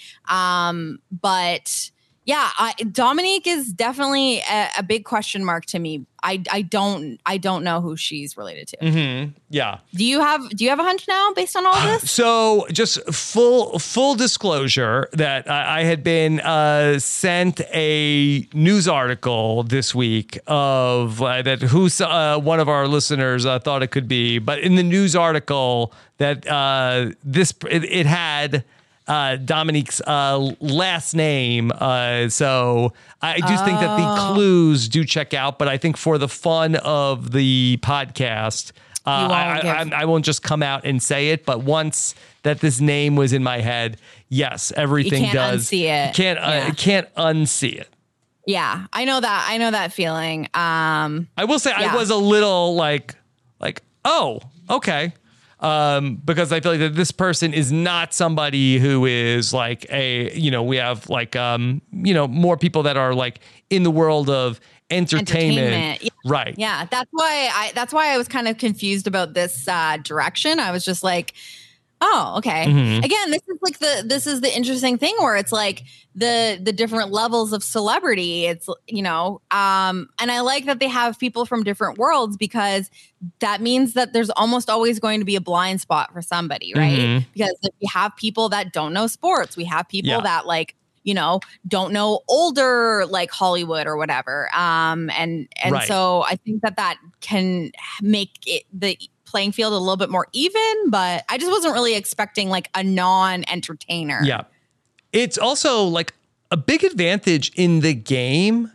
C: Um, but yeah, I, Dominique is definitely a, a big question mark to me. I, I don't I don't know who she's related to.
B: Mm-hmm. Yeah.
C: Do you have Do you have a hunch now based on all this?
B: So just full full disclosure that I, I had been uh, sent a news article this week of uh, that who's uh, one of our listeners uh, thought it could be, but in the news article that uh, this it, it had. Uh, Dominique's uh, last name. Uh, so I do oh. think that the clues do check out, but I think for the fun of the podcast, uh, I, I, I won't just come out and say it. But once that this name was in my head, yes, everything
C: you can't
B: does.
C: Unsee it.
B: You can't yeah. uh, can't unsee it.
C: Yeah, I know that. I know that feeling. Um,
B: I will say
C: yeah.
B: I was a little like like oh okay. Um, because I feel like that this person is not somebody who is like a, you know, we have like, um, you know, more people that are like in the world of entertainment. entertainment.
C: Yeah.
B: Right.
C: Yeah. That's why I, that's why I was kind of confused about this uh, direction. I was just like, oh, okay. Mm-hmm. Again, this is like the, this is the interesting thing where it's like the, the different levels of celebrity. It's, you know, um, and I like that they have people from different worlds because that means that there's almost always going to be a blind spot for somebody, right? Mm-hmm. Because if we have people that don't know sports, we have people yeah. that like, you know, don't know older like Hollywood or whatever. Um, and, and right. so I think that that can make it the playing field a little bit more even, but I just wasn't really expecting like a non-entertainer.
B: Yeah. It's also like a big advantage in the game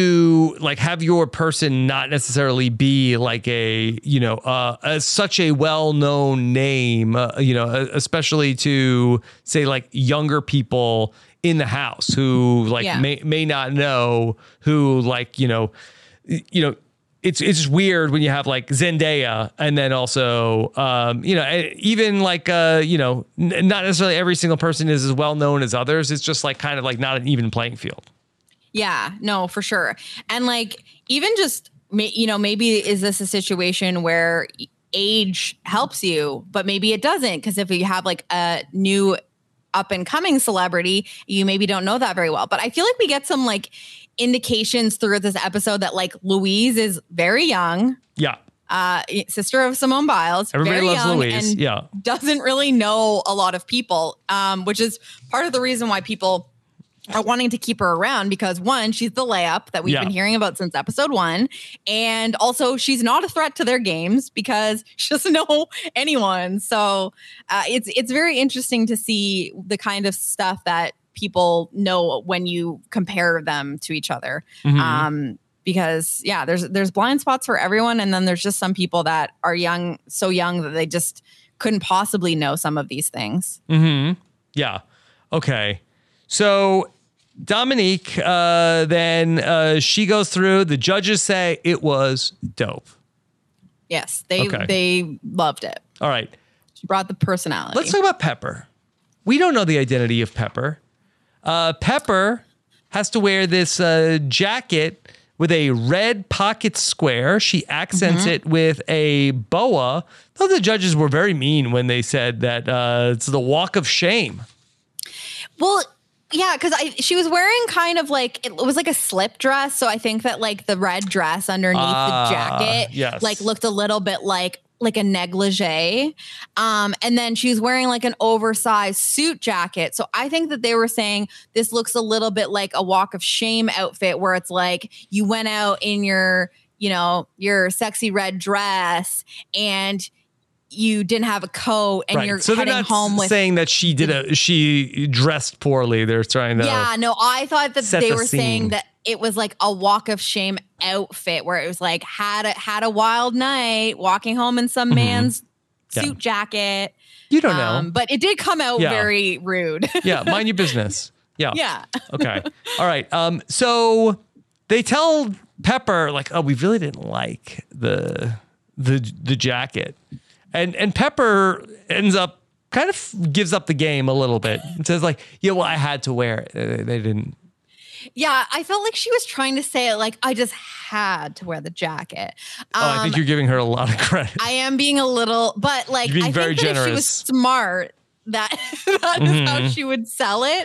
B: to like have your person not necessarily be like a, you know, uh, a, such a well-known name, uh, you know, especially to say like younger people in the house who like yeah. may, may not know who like, you know, you know, It's it's weird when you have like Zendaya and then also, um, you know, even like, uh, you know, n- not necessarily every single person is as well known as others. It's just like kind of like not an even playing field.
C: Yeah, no, for sure. And like even just, you know, maybe is this a situation where age helps you, but maybe it doesn't. Because if you have like a new up and coming celebrity, you maybe don't know that very well. But I feel like we get some like indications through this episode that like Louise is very young.
B: Yeah.
C: Uh, sister of Simone Biles.
B: Everybody
C: very
B: loves
C: young
B: Louise.
C: And
B: yeah.
C: doesn't really know a lot of people, um, which is part of the reason why people are wanting to keep her around because one, she's the layup that we've yeah. been hearing about since episode one. And also she's not a threat to their games because she doesn't know anyone. So uh, it's, it's very interesting to see the kind of stuff that people know when you compare them to each other. Mm-hmm. Um, because yeah, there's, there's blind spots for everyone. And then there's just some people that are young, so young that they just couldn't possibly know some of these things.
B: Mm-hmm. Yeah. Okay. So Dominique, uh, then uh, she goes through, the judges say it was dope.
C: Yes, they
B: Okay.
C: they loved it.
B: All right.
C: She brought the personality.
B: Let's talk about Pepper. We don't know the identity of Pepper. Uh, Pepper has to wear this uh, jacket with a red pocket square. She accents
C: Mm-hmm.
B: it with a boa. Though the judges were very mean when they said that uh, it's the walk of shame.
C: Well, yeah, because I she was wearing kind of like it was like a slip dress, so I think that like the red dress underneath
B: Ah,
C: the jacket,
B: yes.
C: like looked a little bit like like a negligee, um, and then she was wearing like an oversized suit jacket. So I think that they were saying this looks a little bit like a walk of shame outfit, where it's like you went out in your you know your sexy red dress and you didn't have a coat and
B: Right.
C: you're
B: So they're
C: heading
B: not
C: home with
B: saying that she did a she dressed poorly. They're trying to
C: yeah, no, I thought that
B: set
C: they
B: the
C: were saying
B: scene.
C: that it was like a walk of shame outfit where it was like had a had a wild night walking home in some man's
B: Yeah.
C: suit jacket.
B: You don't know.
C: But it did come out
B: Yeah.
C: very rude.
B: Yeah, mind your business. Yeah.
C: Yeah.
B: Okay. All right. Um, so they tell Pepper, like, oh, we really didn't like the the the jacket. And and Pepper ends up kind of gives up the game a little bit and says, like, yeah, well, I had to wear it. They, they didn't.
C: Yeah, I felt like she was trying to say it like I just had to wear the jacket.
B: Oh, I think you're giving her a lot of credit.
C: I am being a little, but like
B: You're being
C: I
B: very
C: think that if she was
B: generous.
C: smart, that that is how
B: Mhm.
C: she would sell it.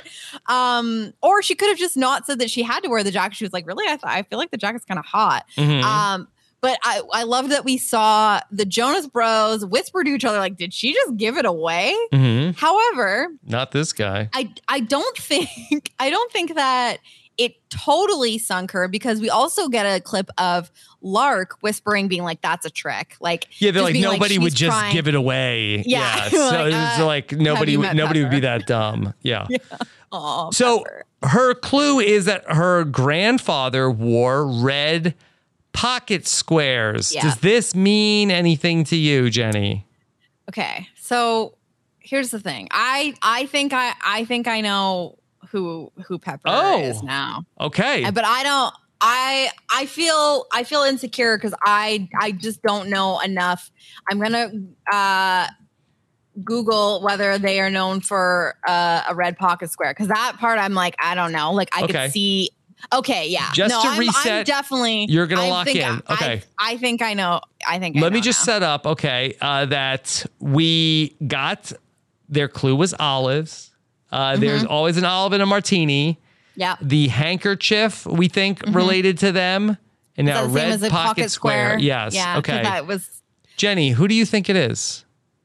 C: Um, or she could have just not said that she had to wear the jacket. She was like, really? I th- I feel like the jacket's kind of hot.
B: Mhm.
C: Um, but I, I loved that we saw the Jonas Bros whisper to each other, like, did she just give it away?
B: Mhm.
C: However,
B: Not this guy.
C: I I don't think I don't think that it totally sunk her, because we also get a clip of Lark whispering, being like, "That's a trick." Like,
B: Yeah, they're
C: just
B: like,
C: being
B: nobody would
C: she's
B: just
C: trying-
B: give it away.
C: Yeah.
B: So
C: Like,
B: it's
C: uh,
B: like nobody
C: you
B: would
C: met
B: nobody would be
C: Pepper?
B: that dumb. Yeah.
C: Aw,
B: So
C: Pepper.
B: her clue is that her grandfather wore red pocket squares.
C: Yeah.
B: Does this mean anything to you, Jenny?
C: Okay, so here's the thing. I I think I I think I know who who Pepper
B: Oh.
C: is now.
B: Okay.
C: Uh, But I don't. I I feel I feel insecure because I I just don't know enough. I'm gonna uh, Google whether they are known for uh, a red pocket square, because that part I'm like, I don't know. Like I
B: Okay.
C: could see. Okay, yeah.
B: Just
C: no,
B: to
C: I'm, I'm
B: reset,
C: definitely.
B: you're gonna
C: I
B: lock
C: think
B: in.
C: I-
B: Okay.
C: I, I think I know. I think. I
B: Let me
C: know
B: just
C: now.
B: set up, okay, uh, that we got their clue was olives. Uh, There's
C: Mm-hmm.
B: always an olive in a martini.
C: Yeah.
B: The handkerchief, we think, related to them. And now
C: Is that the same
B: red
C: as a
B: pocket, square. Yes.
C: Yeah. 'cause
B: Okay.
C: That was.
B: Jenny, who do you think it is?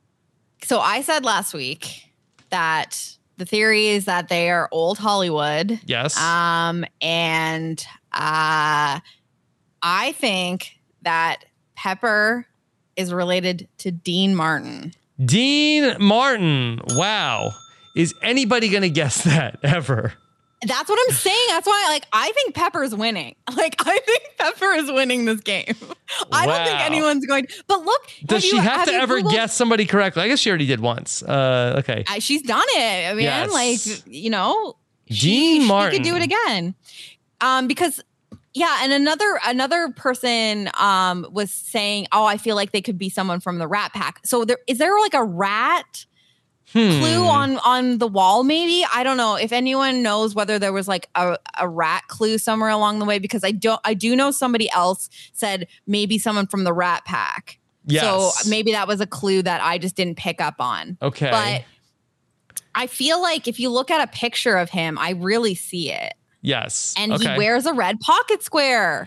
C: So I said last week that the theory is that they are old Hollywood.
B: Yes.
C: Um, and uh, I think that Pepper is related to Dean Martin.
B: Dean Martin. Wow. Is anybody going to guess that ever?
C: That's what I'm saying. That's why, like, I think Pepper's winning. Like, I think Pepper is winning this game. I don't think
B: Wow.
C: anyone's going. But look,
B: Does she
C: you,
B: have to
C: you
B: ever
C: Googled-
B: guess somebody correctly? I guess she already did once. Uh, okay.
C: Uh, she's done it. I mean,
B: Yes.
C: like, you know,
B: Dean
C: she,
B: Martin.
C: she could do it again. Um, because yeah, and another another person um was saying, oh, I feel like they could be someone from the Rat Pack. So there is there like a rat
B: Hmm.
C: clue on on the wall? Maybe, I don't know if anyone knows whether there was like a, a rat clue somewhere along the way, because I don't I do know somebody else said maybe someone from the Rat Pack.
B: Yes.
C: So maybe that was a clue that I just didn't pick up on.
B: Okay.
C: But I feel like if you look at a picture of him, I really see it.
B: Yes.
C: And
B: okay.
C: he wears a red pocket square.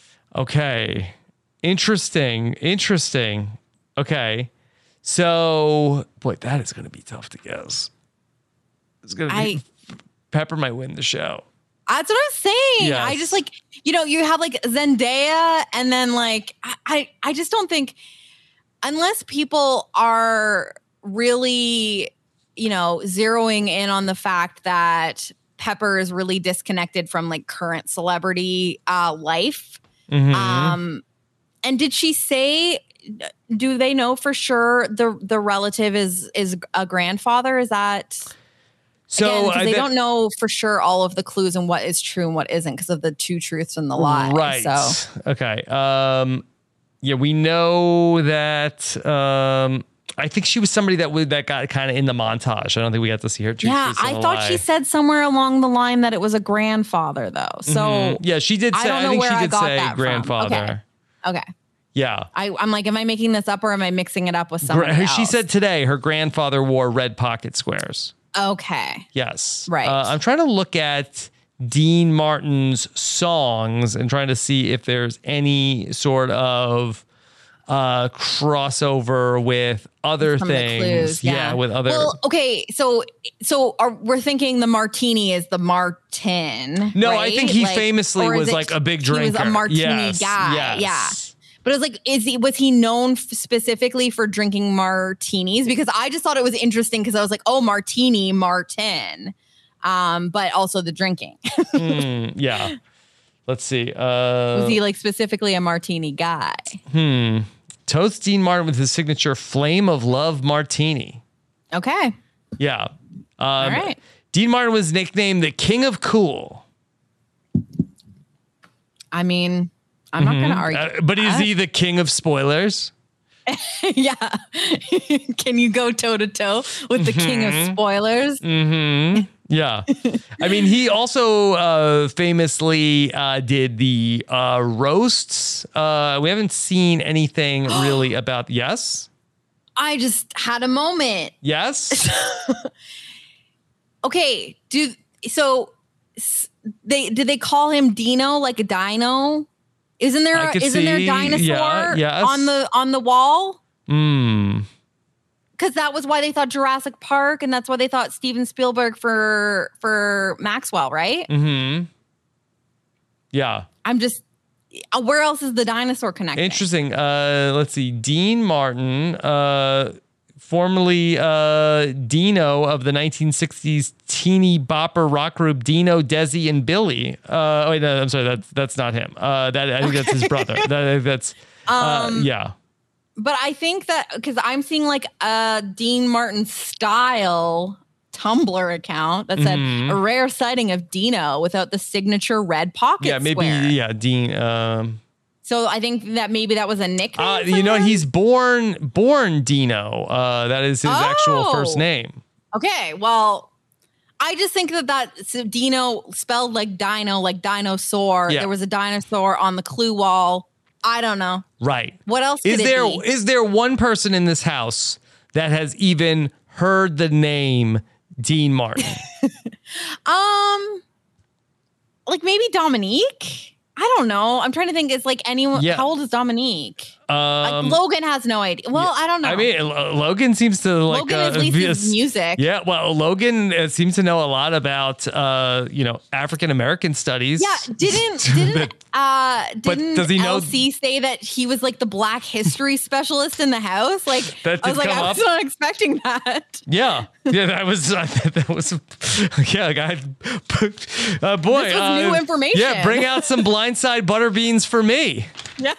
B: Okay. Interesting. Interesting. Okay. So, boy, that is going to be tough to guess. It's going to be. Pepper might win the show.
C: That's what I'm saying.
B: Yes.
C: I just like, you know, you have like Zendaya, and then like, I, I, I just don't think, unless people are really, you know, zeroing in on the fact that Pepper is really disconnected from like current celebrity uh, life.
B: Mhm.
C: Um, and did she say, do they know for sure the the relative is is a grandfather? Is that
B: So
C: again, 'cause
B: I
C: they
B: bet-
C: don't know for sure all of the clues and what is true and what isn't because of the two truths and the lie.
B: Right.
C: So
B: Okay. Um, Yeah, we know that. Um, I think she was somebody that would that got kind of in the montage. I don't think we got to see her.
C: Yeah, I thought she said somewhere along the line that it was a grandfather, though. So
B: mm-hmm. yeah, she did say. I, don't know I think
C: where
B: she
C: I
B: did
C: got
B: say
C: that
B: grandfather.
C: From. Okay. Okay.
B: Yeah.
C: I, I'm like, am I making this up or am I mixing it up with somebody
B: Gra-
C: else?
B: She said today her grandfather wore red pocket squares.
C: Okay.
B: Yes.
C: Right.
B: Uh, I'm trying to look at Dean Martin's songs and trying to see if there's any sort of uh, crossover with other
C: Some
B: things.
C: clues, yeah.
B: yeah, with other.
C: Well, okay, so so are, we're thinking the martini is the Martin.
B: No,
C: right?
B: I think he
C: like,
B: famously was
C: it,
B: like a big drinker.
C: He was a martini
B: yes,
C: guy.
B: Yes.
C: Yeah. But it was like, is he was he known f- specifically for drinking martinis? Because I just thought it was interesting because I was like, oh, martini, Martin, um, but also the drinking.
B: mm, yeah. Let's see. Uh,
C: was he like specifically a martini guy?
B: Hmm. Toast Dean Martin with his signature Flame of Love Martini.
C: Okay.
B: Yeah. Um,
C: All right.
B: Dean Martin was nicknamed the King of Cool.
C: I mean, I'm not going to argue.
B: Uh, but is he the king of spoilers?
C: Yeah. Can you go toe to toe with the mm-hmm. king of spoilers?
B: Mm-hmm. Yeah. I mean, he also uh, famously uh, did the uh, roasts. Uh, we haven't seen anything really about. Yes.
C: I just had a moment.
B: Yes.
C: Okay. Do so. They did they call him Dino, like a dino? Isn't there isn't see, there a dinosaur
B: yeah, yes.
C: on the on the wall?
B: Hmm.
C: Because that was why they thought Jurassic Park, and that's why they thought Steven Spielberg for for Maxwell, right?
B: Mm-hmm. Yeah.
C: I'm just. Where else is the dinosaur connected?
B: Interesting. Uh, let's see. Dean Martin, uh, formerly uh, Dino of the nineteen sixties teeny bopper rock group Dino, Desi, and Billy. Uh, wait, no, I'm sorry. That's that's not him. Uh, that I think that's his brother. that, that's uh,
C: um,
B: yeah.
C: But I think that because I'm seeing like a Dean Martin style Tumblr account that said
B: mm-hmm.
C: a rare sighting of Dino without the signature red pocket
B: Yeah, maybe
C: square.
B: yeah, Dean. Um,
C: so I think that maybe that was a nickname.
B: Uh, you know,
C: him?
B: he's born born Dino. Uh, that is his
C: oh.
B: actual first name.
C: Okay, well, I just think that that so Dino spelled like dino, like dinosaur.
B: Yeah.
C: There was a dinosaur on the clue wall. I don't know.
B: Right.
C: What else could
B: is
C: it
B: there?
C: be?
B: Is there one person in this house that has even heard the name Dean Martin?
C: um, like maybe Dominique. I don't know. I'm trying to think. It's like anyone.
B: Yeah.
C: How old is Dominique?
B: Um,
C: like Logan has no idea. Well,
B: yeah.
C: I don't know.
B: I mean, L- Logan seems to like
C: Logan
B: uh,
C: at least
B: be a-
C: his music.
B: Yeah, well, Logan uh, seems to know a lot about uh, you know, African American studies.
C: Yeah, didn't didn't uh didn't
B: does he know-
C: L C say that he was like the Black History specialist in the house? Like
B: That
C: I was
B: did
C: like,
B: come
C: I was
B: up?
C: not expecting that.
B: Yeah, yeah, that was uh, that was yeah, guy. Uh, boy,
C: This was
B: uh,
C: new information.
B: Yeah, bring out some blindside butter beans for me.
C: Yeah.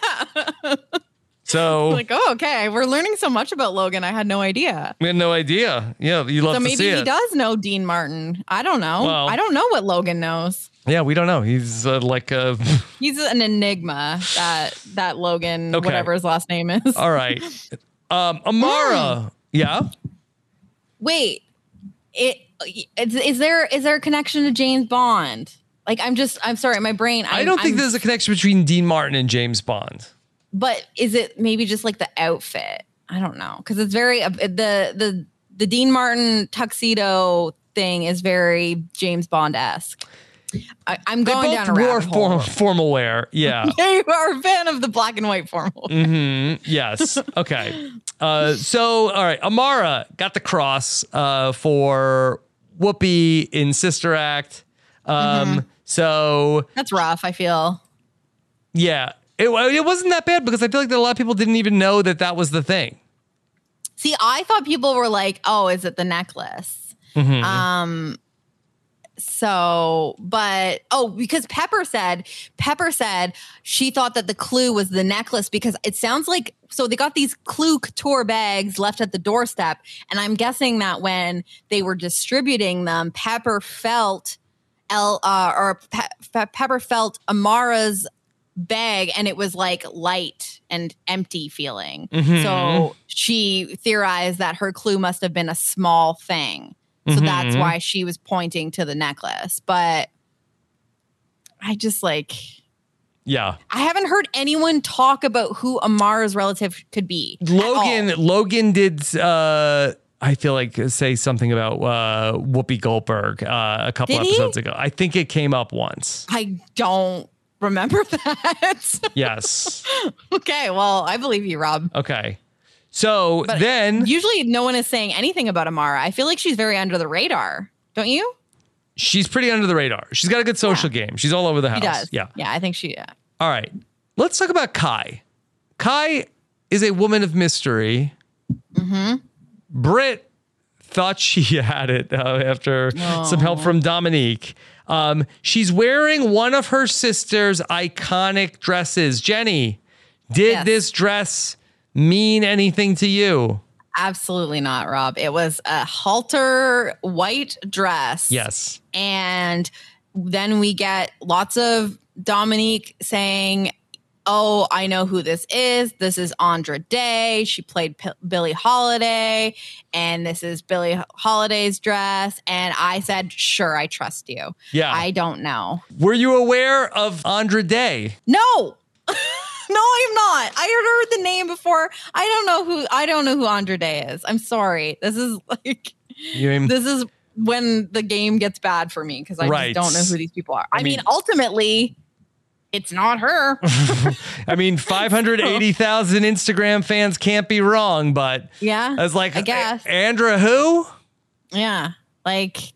B: So
C: Like, oh, okay. We're learning so much about Logan. I had no idea.
B: we had no idea. Yeah, you love
C: So
B: to
C: maybe
B: see
C: he
B: it.
C: does know Dean Martin. I don't know.
B: Well-
C: I don't know what Logan knows.
B: Yeah, we don't know. He's uh, like a.
C: He's an enigma. That that Logan,
B: Okay.
C: whatever his last name is.
B: All right, um, Amara. Yeah.
C: Wait, it is, is there is there a connection to James Bond? Like, I'm just I'm sorry, my brain.
B: I
C: I'm,
B: don't think
C: I'm,
B: there's a connection between Dean Martin and James Bond.
C: But is it maybe just like the outfit? I don't know, because it's very uh, the the the Dean Martin tuxedo thing is very James Bond-esque. I, I'm
B: They
C: going
B: both
C: down a
B: wore
C: rabbit hole.
B: form, formal wear. Yeah.
C: You are a fan of the black and white formal.
B: Mm-hmm. Yes. Okay. Uh, so, all right. Amara got the cross uh, for Whoopi in Sister Act. Um,
C: Mm-hmm.
B: So,
C: That's rough, I feel.
B: yeah, it, it wasn't that bad because I feel like that a lot of people didn't even know that that was the thing.
C: See, I thought people were like, "Oh, is it the necklace?"
B: Mhm.
C: Um. So, but oh, because Pepper said, Pepper said she thought that the clue was the necklace because it sounds like so they got these Clue Couture bags left at the doorstep, and I'm guessing that when they were distributing them, Pepper felt El uh, or Pe- Pe- Pepper felt Amara's bag and it was like light and empty feeling.
B: Mhm.
C: So she theorized that her clue must have been a small thing. So
B: Mhm.
C: that's why she was pointing to the necklace. But I just like,
B: Yeah.
C: I haven't heard anyone talk about who Amara's relative could be. at
B: Logan
C: all.
B: Logan did uh I feel like say something about uh Whoopi Goldberg uh a couple
C: Did he?
B: episodes ago. I think it came up once.
C: I don't remember that.
B: Yes.
C: Okay, well, I believe you, Rob.
B: Okay. So
C: But
B: then
C: usually no one is saying anything about Amara. I feel like she's very under the radar. Don't you?
B: she's pretty under the radar. She's got a good social game. She's all over the house.
C: She does.
B: Yeah.
C: Yeah, I think she, yeah.
B: All right. Let's talk about Kai. Kai is a woman of mystery.
C: Mm-hmm.
B: Britt thought she had it uh, after some help from Dominique. Um, she's wearing one of her sister's iconic dresses. Jenny, did
C: Yes.
B: this dress mean anything to you?
C: Absolutely not, Rob. It was a halter white dress.
B: Yes.
C: And then we get lots of Dominique saying, oh, I know who this is. This is Andra Day. She played P- Billie Holiday. And this is Billie Holiday's dress. And I said, sure, I trust you.
B: Yeah.
C: I don't know.
B: Were you aware of Andra Day?
C: No. No, I'm not. I had heard the name before. I don't know who I don't know who Andra Day is. I'm sorry. This is like
B: You mean,
C: this is when the game gets bad for me because I
B: Right.
C: just don't know who these people are. I,
B: I
C: mean,
B: mean-
C: ultimately, it's not her.
B: I mean, five hundred eighty thousand Instagram fans can't be wrong, but
C: Yeah,
B: I was like,
C: I guess.
B: "A- Andra who?
C: Yeah, like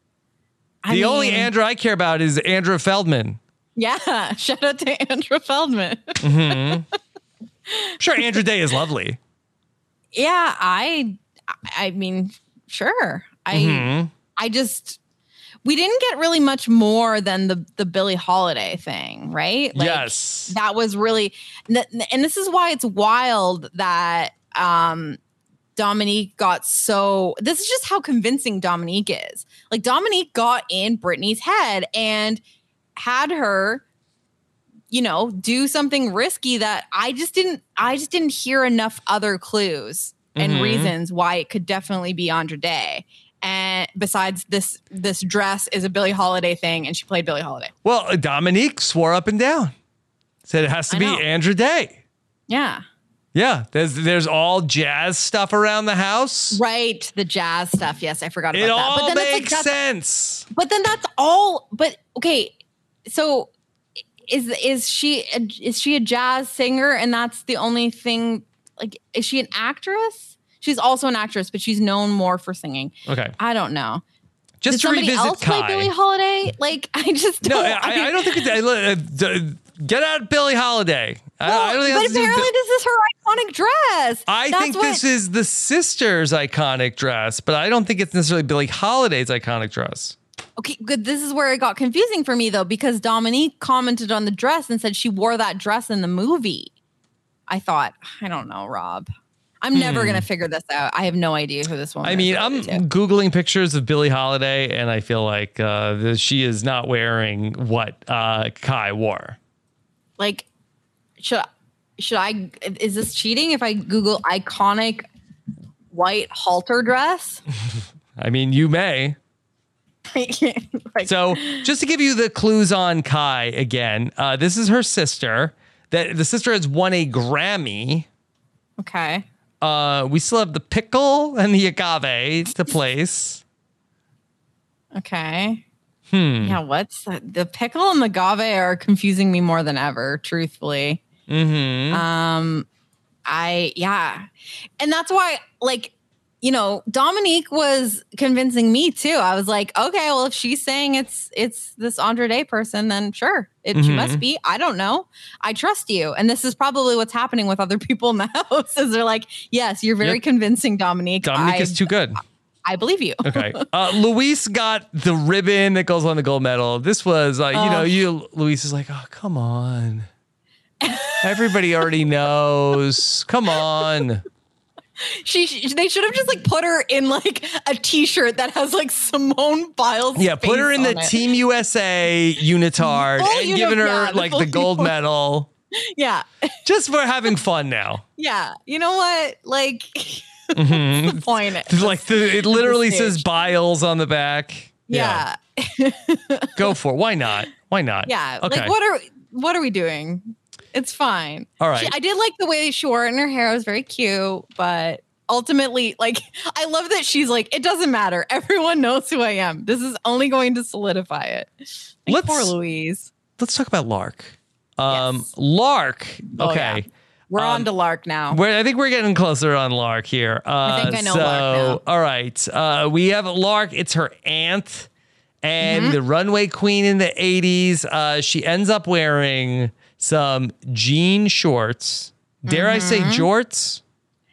C: I
B: The only
C: mean,
B: Andra I care about is Andra Feldman.
C: Yeah, shout out to Andra Feldman.
B: Mm-hmm. Sure, Andra Day is lovely.
C: Yeah, I, I mean, sure. I,
B: Mhm.
C: I just, we didn't get really much more than the the Billie Holiday thing, right?
B: Yes.
C: that was really, and this is why it's wild that um, Dominique got so. This is just how convincing Dominique is. Like Dominique got in Brittany's head and had her, you know, do something risky that I just didn't, I just didn't hear enough other clues and
B: Mhm.
C: reasons why it could definitely be Andra Day. And besides this, this dress is a Billie Holiday thing and she played Billie Holiday.
B: Well, Dominique swore up and down. Said it has to
C: I
B: be
C: know.
B: Andra Day.
C: Yeah.
B: Yeah, there's there's all jazz stuff around the house.
C: Right. The jazz stuff. Yes. I forgot about
B: It
C: that.
B: all
C: But then it's like,
B: makes
C: that's-
B: sense.
C: But then that's all. But okay, so is is she a, is she a jazz singer and that's the only thing? Like, is she an actress? She's also an actress, but she's known more for singing.
B: Okay.
C: I don't know.
B: Just
C: Did
B: to
C: somebody
B: revisit
C: else play
B: Kai.
C: Billie Holiday? Like, I just
B: No,
C: don't.
B: I, I don't think it's. I, uh, d- get out Billie Holiday. I,
C: Well,
B: I don't think
C: but
B: that's-
C: apparently this is her iconic dress.
B: I
C: That's
B: think
C: what-
B: this is the sister's iconic dress, but I don't think it's necessarily Billie Holiday's iconic dress.
C: Okay, good. This is where it got confusing for me though, because Dominique commented on the dress and said she wore that dress in the movie. I thought, I don't know, Rob. I'm never
B: Hmm.
C: gonna figure this out. I have no idea who this woman
B: I mean,
C: is
B: I'm
C: related to.
B: Googling pictures of Billie Holiday, and I feel like uh, the, she is not wearing what uh, Kai wore.
C: Like, should should I? Is this cheating if I Google iconic white halter dress?
B: I mean, you may.
C: Like,
B: So, just to give you the clues on Kai again, uh, this is her sister. That the sister has won a Grammy.
C: okay.
B: Uh, we still have the pickle and the agave to place.
C: Okay.
B: Hmm.
C: Yeah, what's the, the pickle and the agave are confusing me more than ever, truthfully.
B: Mm-hmm.
C: Um, I yeah, and that's why, like, you know, Dominique was convincing me too. I was like, okay, well, if she's saying it's it's this Andra Day person, then sure, it she
B: Mhm.
C: must be. I don't know. I trust you, and this is probably what's happening with other people in the house. Is they're like, yes, you're very
B: Yep.
C: convincing, Dominique.
B: Dominique
C: I,
B: is too good.
C: I believe you.
B: Okay. Uh, Luis got the ribbon that goes on the gold medal. This was, uh, you know,
C: Oh.
B: you Luis is like, oh, come on. Everybody already knows. Come on.
C: She, she they should have just like put her in like a t-shirt that has like Simone Biles.
B: Yeah, put her in the
C: it.
B: Team U S A unitard
C: Full
B: and
C: uni-
B: giving her
C: yeah, the
B: like
C: full
B: the gold
C: uniform.
B: medal.
C: Yeah.
B: Just for having fun now.
C: Yeah. You know what? Like
B: Mm-hmm.
C: what's the point?
B: Like the, it literally
C: stage.
B: says Biles on the back.
C: Yeah.
B: Go for it. Why not? Why not?
C: Yeah.
B: Okay.
C: Like what are what are we doing? It's fine.
B: All right.
C: She, I did like the way she wore it in her hair. It was very cute, but ultimately, like, I love that she's like, it doesn't matter. Everyone knows who I am. This is only going to solidify it. Like,
B: Let's-
C: poor Louise.
B: Let's talk about Lark. Um,
C: Yes.
B: Lark.
C: Oh,
B: Okay.
C: yeah. We're
B: Um,
C: on to Lark now.
B: We're, I think we're getting closer on Lark here. Uh,
C: I think I know
B: so,
C: Lark
B: all right. Uh, we have Lark. It's her aunt and
C: Mm-hmm.
B: the runway queen in the eighties. Uh, she ends up wearing some jean shorts. Dare I say
C: Mm-hmm.
B: jorts?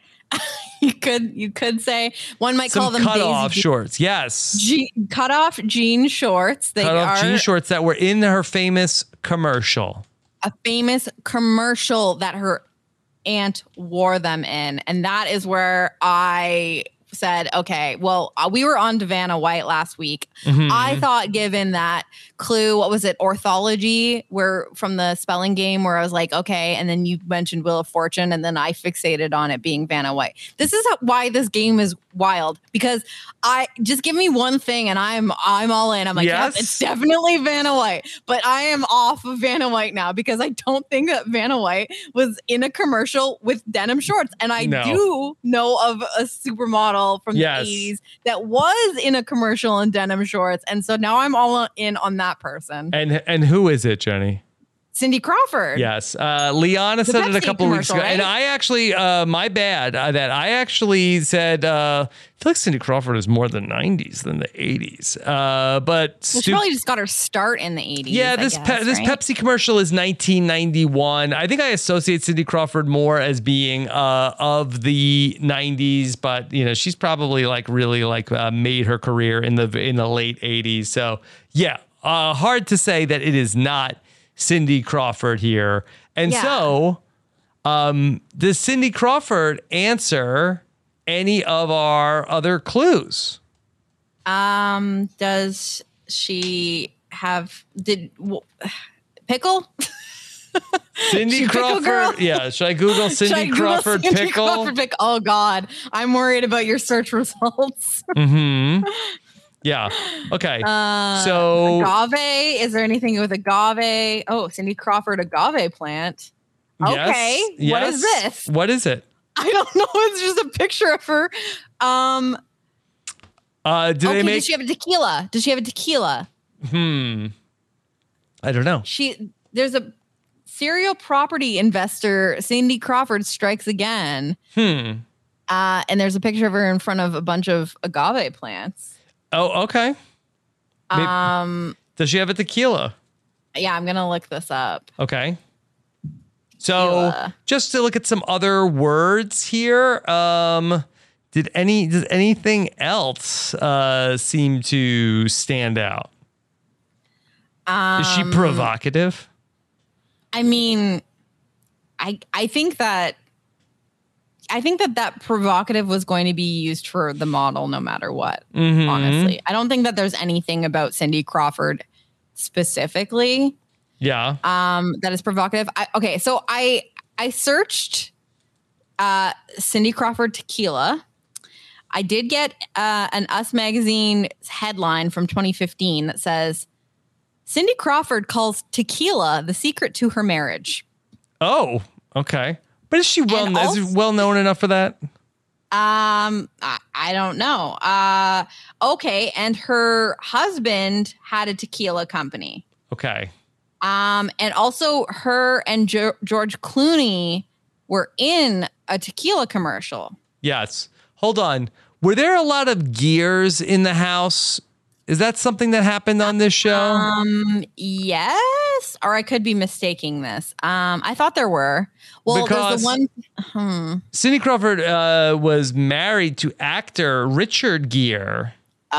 C: You could you could say one might call
B: Some
C: them
B: cut off
C: Daisy
B: shorts. Yes.
C: Je- cut off jean shorts. They
B: Cut off
C: are
B: jean shorts that were in her famous commercial.
C: a famous commercial that her aunt wore them in. And that is where I said, okay, well, uh, we were on to Vanna White last week.
B: Mhm.
C: I thought, given that clue, what was it, orthology, where from the spelling game, where I was like, okay, and then you mentioned Wheel of Fortune, and then I fixated on it being Vanna White. This is how, why this game is wild, because I just give me one thing and I'm I'm all in. I'm like,
B: Yes.
C: yep, it's definitely Vanna White, but I am off of Vanna White now because I don't think that Vanna White was in a commercial with denim shorts, and I
B: No.
C: do know of a supermodel from
B: Yes.
C: the eighties that was in a commercial in denim shorts, and so now I'm all in on that person.
B: And and who is it, Jenny?
C: Cindy Crawford.
B: Yes. Uh, Liana said it a
C: Pepsi
B: couple of weeks
C: commercial,
B: ago. And
C: right?
B: I actually, uh, my bad, uh, that I actually said, uh, I feel like Cindy Crawford is more the nineties than the eighties. Uh, but
C: Well, she
B: stu-
C: probably just got her start in the eighties.
B: yeah,
C: I
B: this
C: guess,
B: pe- this
C: right?
B: Pepsi commercial is nineteen ninety-one. I think I associate Cindy Crawford more as being uh, of the nineties, but you know she's probably like really like uh, made her career in the in the late eighties. So yeah, uh, hard to say that it is not Cindy Crawford here. And
C: Yeah.
B: so, um, does Cindy Crawford answer any of our other clues?
C: Um, does she have did w- pickle?
B: Cindy
C: She pickle
B: Crawford.
C: girl?
B: Yeah. Should I Google
C: Should I
B: Cindy
C: Google
B: Crawford
C: Cindy
B: pickle?
C: Crawford pick- Oh God, I'm worried about your search results.
B: Mm-hmm. Yeah. Okay.
C: Uh,
B: so
C: agave. Is there anything with agave? Oh, Cindy Crawford agave plant.
B: yes,
C: Okay, what is
B: yes.
C: this?
B: What is it?
C: I don't know. It's just a picture of her. Um,
B: Uh, do
C: okay,
B: they make?
C: does she have a tequila? Does she have a tequila?
B: hmm. I don't know.
C: She there's a serial property investor, Cindy Crawford, strikes again.
B: Hmm.
C: Uh, and there's a picture of her in front of a bunch of agave plants.
B: Oh, okay. Maybe-
C: Um,
B: Does she have a tequila?
C: yeah, I'm gonna look this up.
B: Okay. So
C: Tequila.
B: just to look at some other words here. Um, did any does anything else uh, seem to stand out?
C: Um,
B: Is she provocative?
C: I mean, I I think that I think that that provocative was going to be used for the model no matter what.
B: Mhm.
C: Honestly, I don't think that there's anything about Cindy Crawford specifically
B: Yeah.
C: um, that is provocative. I, okay, so I I searched uh, Cindy Crawford tequila. I did get uh, an Us Magazine headline from twenty fifteen that says Cindy Crawford calls tequila the secret to her marriage.
B: Oh, okay. But is she well
C: And
B: is
C: also-
B: well known enough for that?
C: Um, I, I don't know. Uh, okay, and her husband had a tequila company.
B: Okay.
C: Um, and also her and jo- George Clooney were in a tequila commercial.
B: Yes. Hold on. Were there a lot of gears in the house? Is that something that happened on this show?
C: Um, yes, or I could be mistaking this. Um, I thought there were. Well, there's
B: Because-
C: the one. Hmm.
B: Cindy Crawford uh, was married to actor Richard Gere.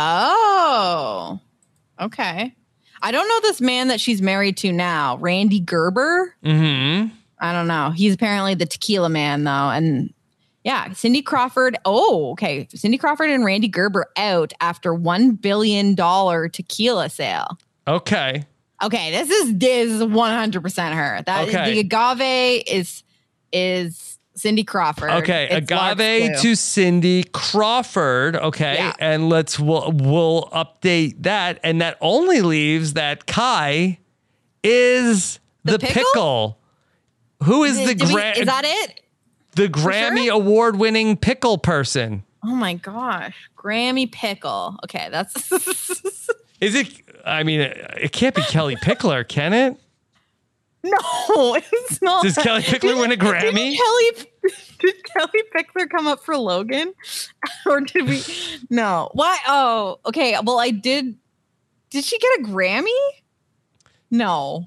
C: Oh, okay. I don't know this man that she's married to now, Randy Gerber.
B: Mm-hmm.
C: I don't know. He's apparently the tequila man, though, and Yeah, Cindy Crawford. Oh, okay. Cindy Crawford and Randy Gerber out after one billion dollars tequila sale.
B: Okay.
C: Okay, this is this is one hundred percent her. That
B: Okay.
C: the agave is is Cindy Crawford.
B: Okay,
C: It's Lark's
B: agave
C: Clue.
B: to Cindy Crawford. Okay,
C: Yeah.
B: and let's we'll, we'll update that, and that only leaves that Kai is the,
C: The
B: pickle?
C: pickle?
B: Who is the
C: Did we-
B: gra-
C: is that it?
B: the Grammy
C: sure?
B: award winning pickle person?
C: Oh my gosh, Grammy pickle. Okay, that's
B: Is it? I mean, it, it can't be Kelly Pickler, can it?
C: no, it's not.
B: Does Kelly Pickler win a
C: Didn't
B: Grammy?
C: Kelly, did Kelly Pickler come up for Logan, or did we? No. Why? Oh, okay. Well, I did. Did she get a Grammy? No.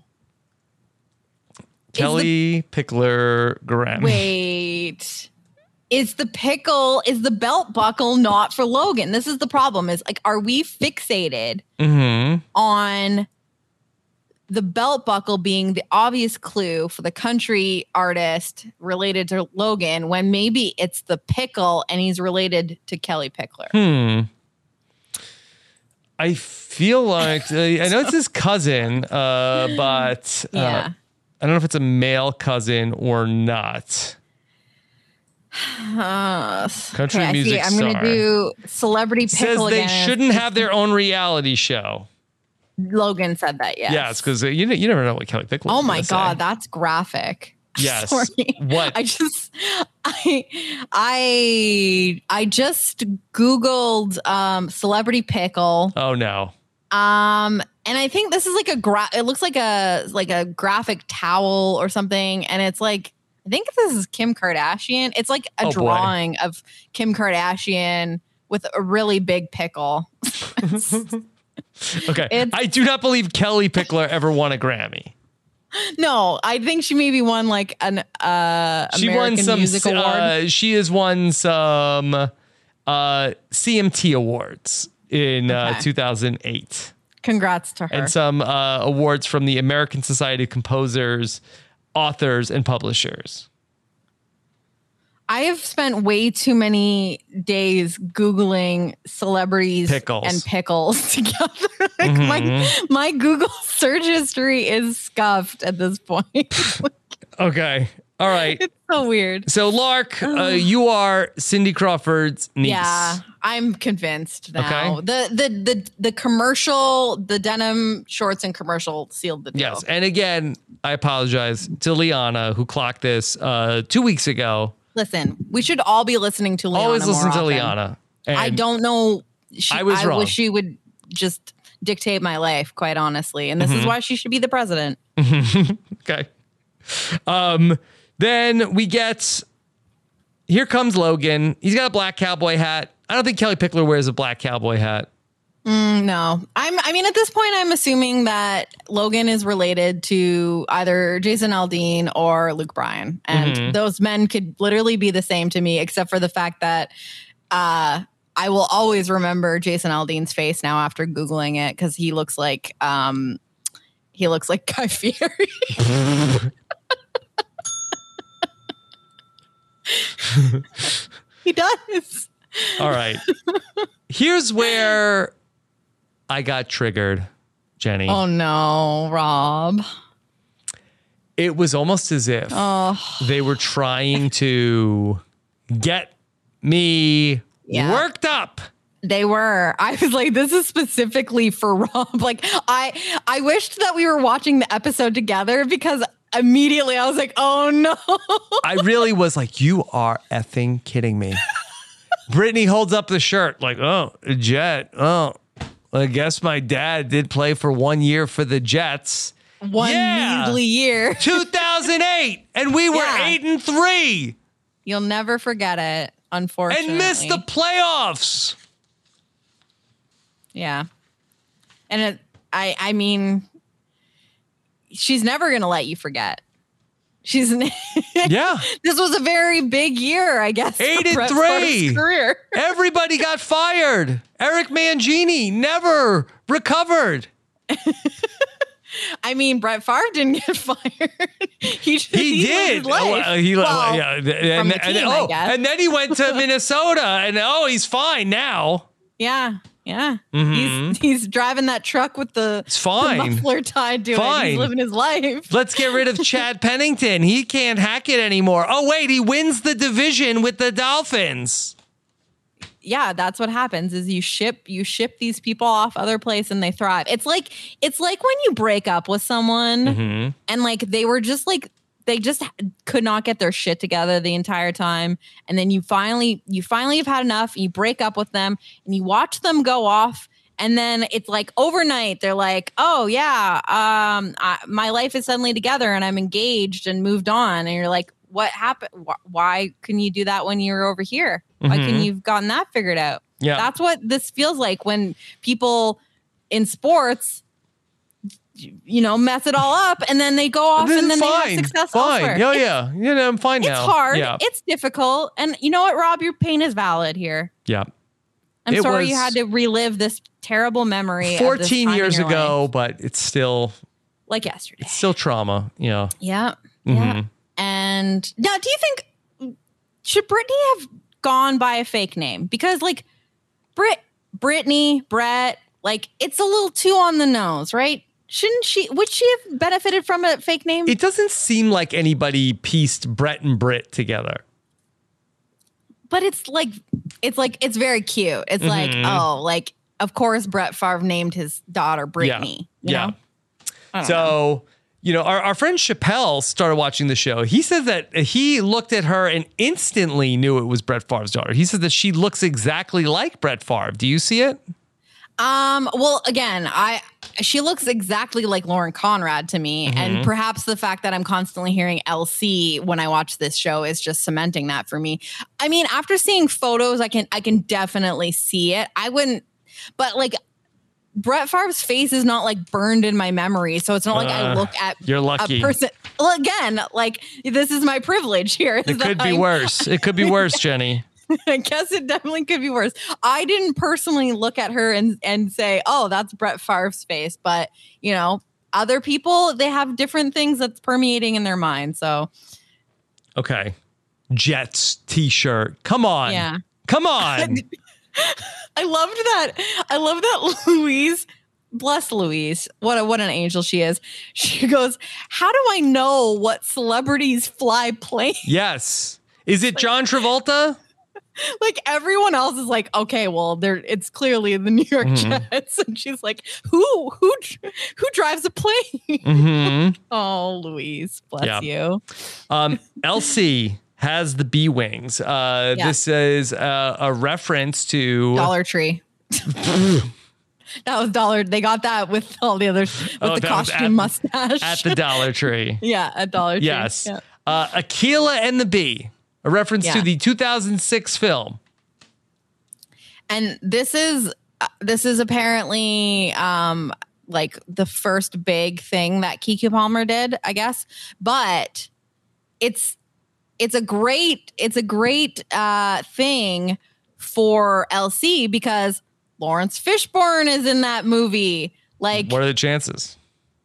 B: Kelly Pickler Grammy.
C: Wait. Is the pickle, is the belt buckle not for Logan? This is the problem. Is like, are we fixated
B: Mm-hmm.
C: on the belt buckle being the obvious clue for the country artist related to Logan when maybe it's the pickle and he's related to Kelly Pickler?
B: Hmm. I feel like uh, I know it's his cousin, uh, but uh,
C: Yeah.
B: I don't know if it's a male cousin or not.
C: Uh,
B: Country
C: okay, I see.
B: music
C: I'm going to
B: star.
C: do celebrity
B: Says
C: pickle
B: they
C: again.
B: shouldn't have their own reality show.
C: Logan said that, yes.
B: Yes, because you you never know what Kelly Pickler.
C: Oh
B: is
C: my
B: gonna
C: God,
B: say.
C: that's graphic.
B: Yes.
C: Sorry.
B: What?
C: I just I I I just Googled um celebrity pickle.
B: Oh no.
C: Um and I think this is like a gra- it looks like a like a graphic towel or something. And it's like, I think this is Kim Kardashian. It's like a
B: Oh, boy.
C: drawing of Kim Kardashian with a really big pickle.
B: Okay.
C: It's-
B: I do not believe Kelly Pickler ever won a Grammy.
C: No, I think she maybe won like an uh
B: She
C: American
B: won some.
C: Music Award.
B: Uh, she has won some uh, C M T awards in uh,
C: Okay.
B: two thousand eight.
C: Congrats to her.
B: And some uh, awards from the American Society of Composers, Authors, and Publishers.
C: I have spent way too many days Googling celebrities
B: Pickles.
C: and pickles together. Like my,
B: Mm-hmm.
C: my Google search history is scuffed at this point.
B: Okay. All right.
C: It's so weird.
B: So, Lark, uh, you are Cindy Crawford's niece.
C: Yeah, I'm convinced now.
B: Okay.
C: The, the the the commercial, the denim shorts and commercial sealed the deal.
B: Yes. And again, I apologize to Liana, who clocked this uh, two weeks ago.
C: Listen, we should all be listening to Liana.
B: Always listen
C: more
B: to
C: often.
B: Liana.
C: I
B: And
C: don't know. She,
B: I was wrong.
C: wish she would just dictate my life, quite honestly. And this
B: Mm-hmm.
C: is why she should be the president.
B: Okay. Um, then we get, here comes Logan. He's got a black cowboy hat. I don't think Kelly Pickler wears a black cowboy hat.
C: Mm, no, I'm. I mean, at this point, I'm assuming that Logan is related to either Jason Aldean or Luke Bryan, and
B: Mhm.
C: those men could literally be the same to me, except for the fact that uh, I will always remember Jason Aldean's face now after Googling it because he looks like um, he looks like Guy Fieri. He does.
B: All right. Here's where I got triggered, Jenny.
C: Oh no, Rob.
B: It was almost as if
C: Oh.
B: they were trying to get me
C: Yeah.
B: worked up.
C: They were. I was like, this is specifically for Rob. Like, I I wished that we were watching the episode together because immediately I was like, oh no.
B: I really was like, you are effing kidding me. Brittany holds up the shirt like, oh, Jet. Oh, I guess my dad did play for one year for the Jets.
C: One
B: Yeah.
C: measly year.
B: two thousand eight, and we were
C: Yeah.
B: eight and three
C: You'll never forget it, unfortunately.
B: and missed the playoffs.
C: Yeah. And it, I I mean, she's never gonna let you forget. She's
B: Yeah.
C: This was a very big year, I guess. for
B: Eight and
C: Brett
B: three.
C: Favre's career.
B: Everybody got fired. Eric Mangini never recovered.
C: I mean, Brett Favre didn't get fired. he just,
B: He,
C: he
B: did.
C: lived his life.
B: Oh, he,
C: well,
B: yeah, and,
C: from the
B: and-
C: team,
B: oh,
C: I guess.
B: and then he went to Minnesota, and oh, he's fine now.
C: Yeah, yeah.
B: Mhm.
C: He's he's driving that truck with the,
B: It's fine.
C: the muffler tied to it.
B: Fine.
C: He's living his life.
B: Let's get rid of Chad Pennington. He can't hack it anymore. Oh, wait, he wins the division with the Dolphins.
C: Yeah, that's what happens is you ship you ship these people off other place and they thrive. It's like it's like when you break up with someone
B: Mm-hmm.
C: and like they were just like they just could not get their shit together the entire time, and then you finally you finally have had enough, you break up with them and you watch them go off, and then it's like overnight they're like, oh yeah, um I, my life is suddenly together and I'm engaged and moved on, and you're like, what happened? Wh- why couldn't you do that when you were over here? Why
B: Mhm.
C: couldn't you have gotten that figured out?
B: Yeah.
C: That's what this feels like when people in sports, you know, mess it all up and then they go off
B: This
C: and
B: is
C: then they
B: fine.
C: have success
B: Fine.
C: elsewhere.
B: Yeah,
C: It's-
B: yeah. You know, I'm fine
C: It's
B: now.
C: hard.
B: Yeah.
C: It's difficult. And you know what, Rob? Your pain is valid here.
B: yeah.
C: I'm
B: It
C: sorry
B: was
C: you had to relive this terrible memory. of this
B: fourteen
C: time in
B: years
C: your
B: ago,
C: life.
B: but it's still
C: Like yesterday.
B: it's still trauma. Yeah.
C: Yeah. Yeah.
B: Mhm.
C: And now, do you think should Brittany have gone by a fake name? Because like Brit, Brittany, Brett, like it's a little too on the nose, right? Shouldn't she? Would she have benefited from a fake name?
B: It doesn't seem like anybody pieced Brett and Britt together.
C: But it's like it's like it's very cute. It's like,
B: Mhm.
C: oh, like of course Brett Favre named his daughter Brittany. You
B: yeah.
C: know? I don't know.
B: So, you know, our, our friend Chappelle started watching the show. He says that he looked at her and instantly knew it was Brett Favre's daughter. He says that she looks exactly like Brett Favre. Do you see it?
C: Um, well, again, I she looks exactly like Lauren Conrad to me,
B: Mhm.
C: and perhaps the fact that I'm constantly hearing L C when I watch this show is just cementing that for me. I mean, after seeing photos, I can I can definitely see it. I wouldn't, but like Brett Favre's face is not like burned in my memory, so it's not like I
B: Uh,
C: look at
B: you're lucky.
C: a person. Well, again, like this is my privilege here. is
B: It
C: that
B: could be
C: I'm-
B: worse. It could be worse, Jenny.
C: I guess it definitely could be worse. I didn't personally look at her and and say, "Oh, that's Brett Favre's face," but you know, other people they have different things that's permeating in their mind. So,
B: Okay. Jets t-shirt. Come on.
C: yeah,
B: Come on.
C: I loved that. I love that Louise. Bless Louise. What a, what an angel she is. She goes, "How do I know what celebrities fly planes?"
B: Yes. Is it John Travolta?
C: Like everyone else is like, okay, well, there it's clearly the New York
B: Mhm.
C: Jets, and she's like, who who who drives a plane?
B: Mm-hmm.
C: Oh, Louise, bless
B: Yeah.
C: you.
B: Um, L C has the B wings. Uh,
C: Yeah.
B: This is uh, a reference to
C: Dollar Tree. That was Dollar. They got that with all the others with
B: Oh,
C: the
B: that was
C: costume
B: at-
C: mustache
B: at the Dollar Tree.
C: yeah, at Dollar Tree.
B: Yes.
C: Yeah.
B: Uh, Aquila and the Bee, a reference to
C: Yeah.
B: the two thousand six film.
C: And this is uh, this is apparently um like the first big thing that Keke Palmer did, I guess. But it's it's a great it's a great uh thing for L C because Lawrence Fishburne is in that movie. Like
B: What are the chances?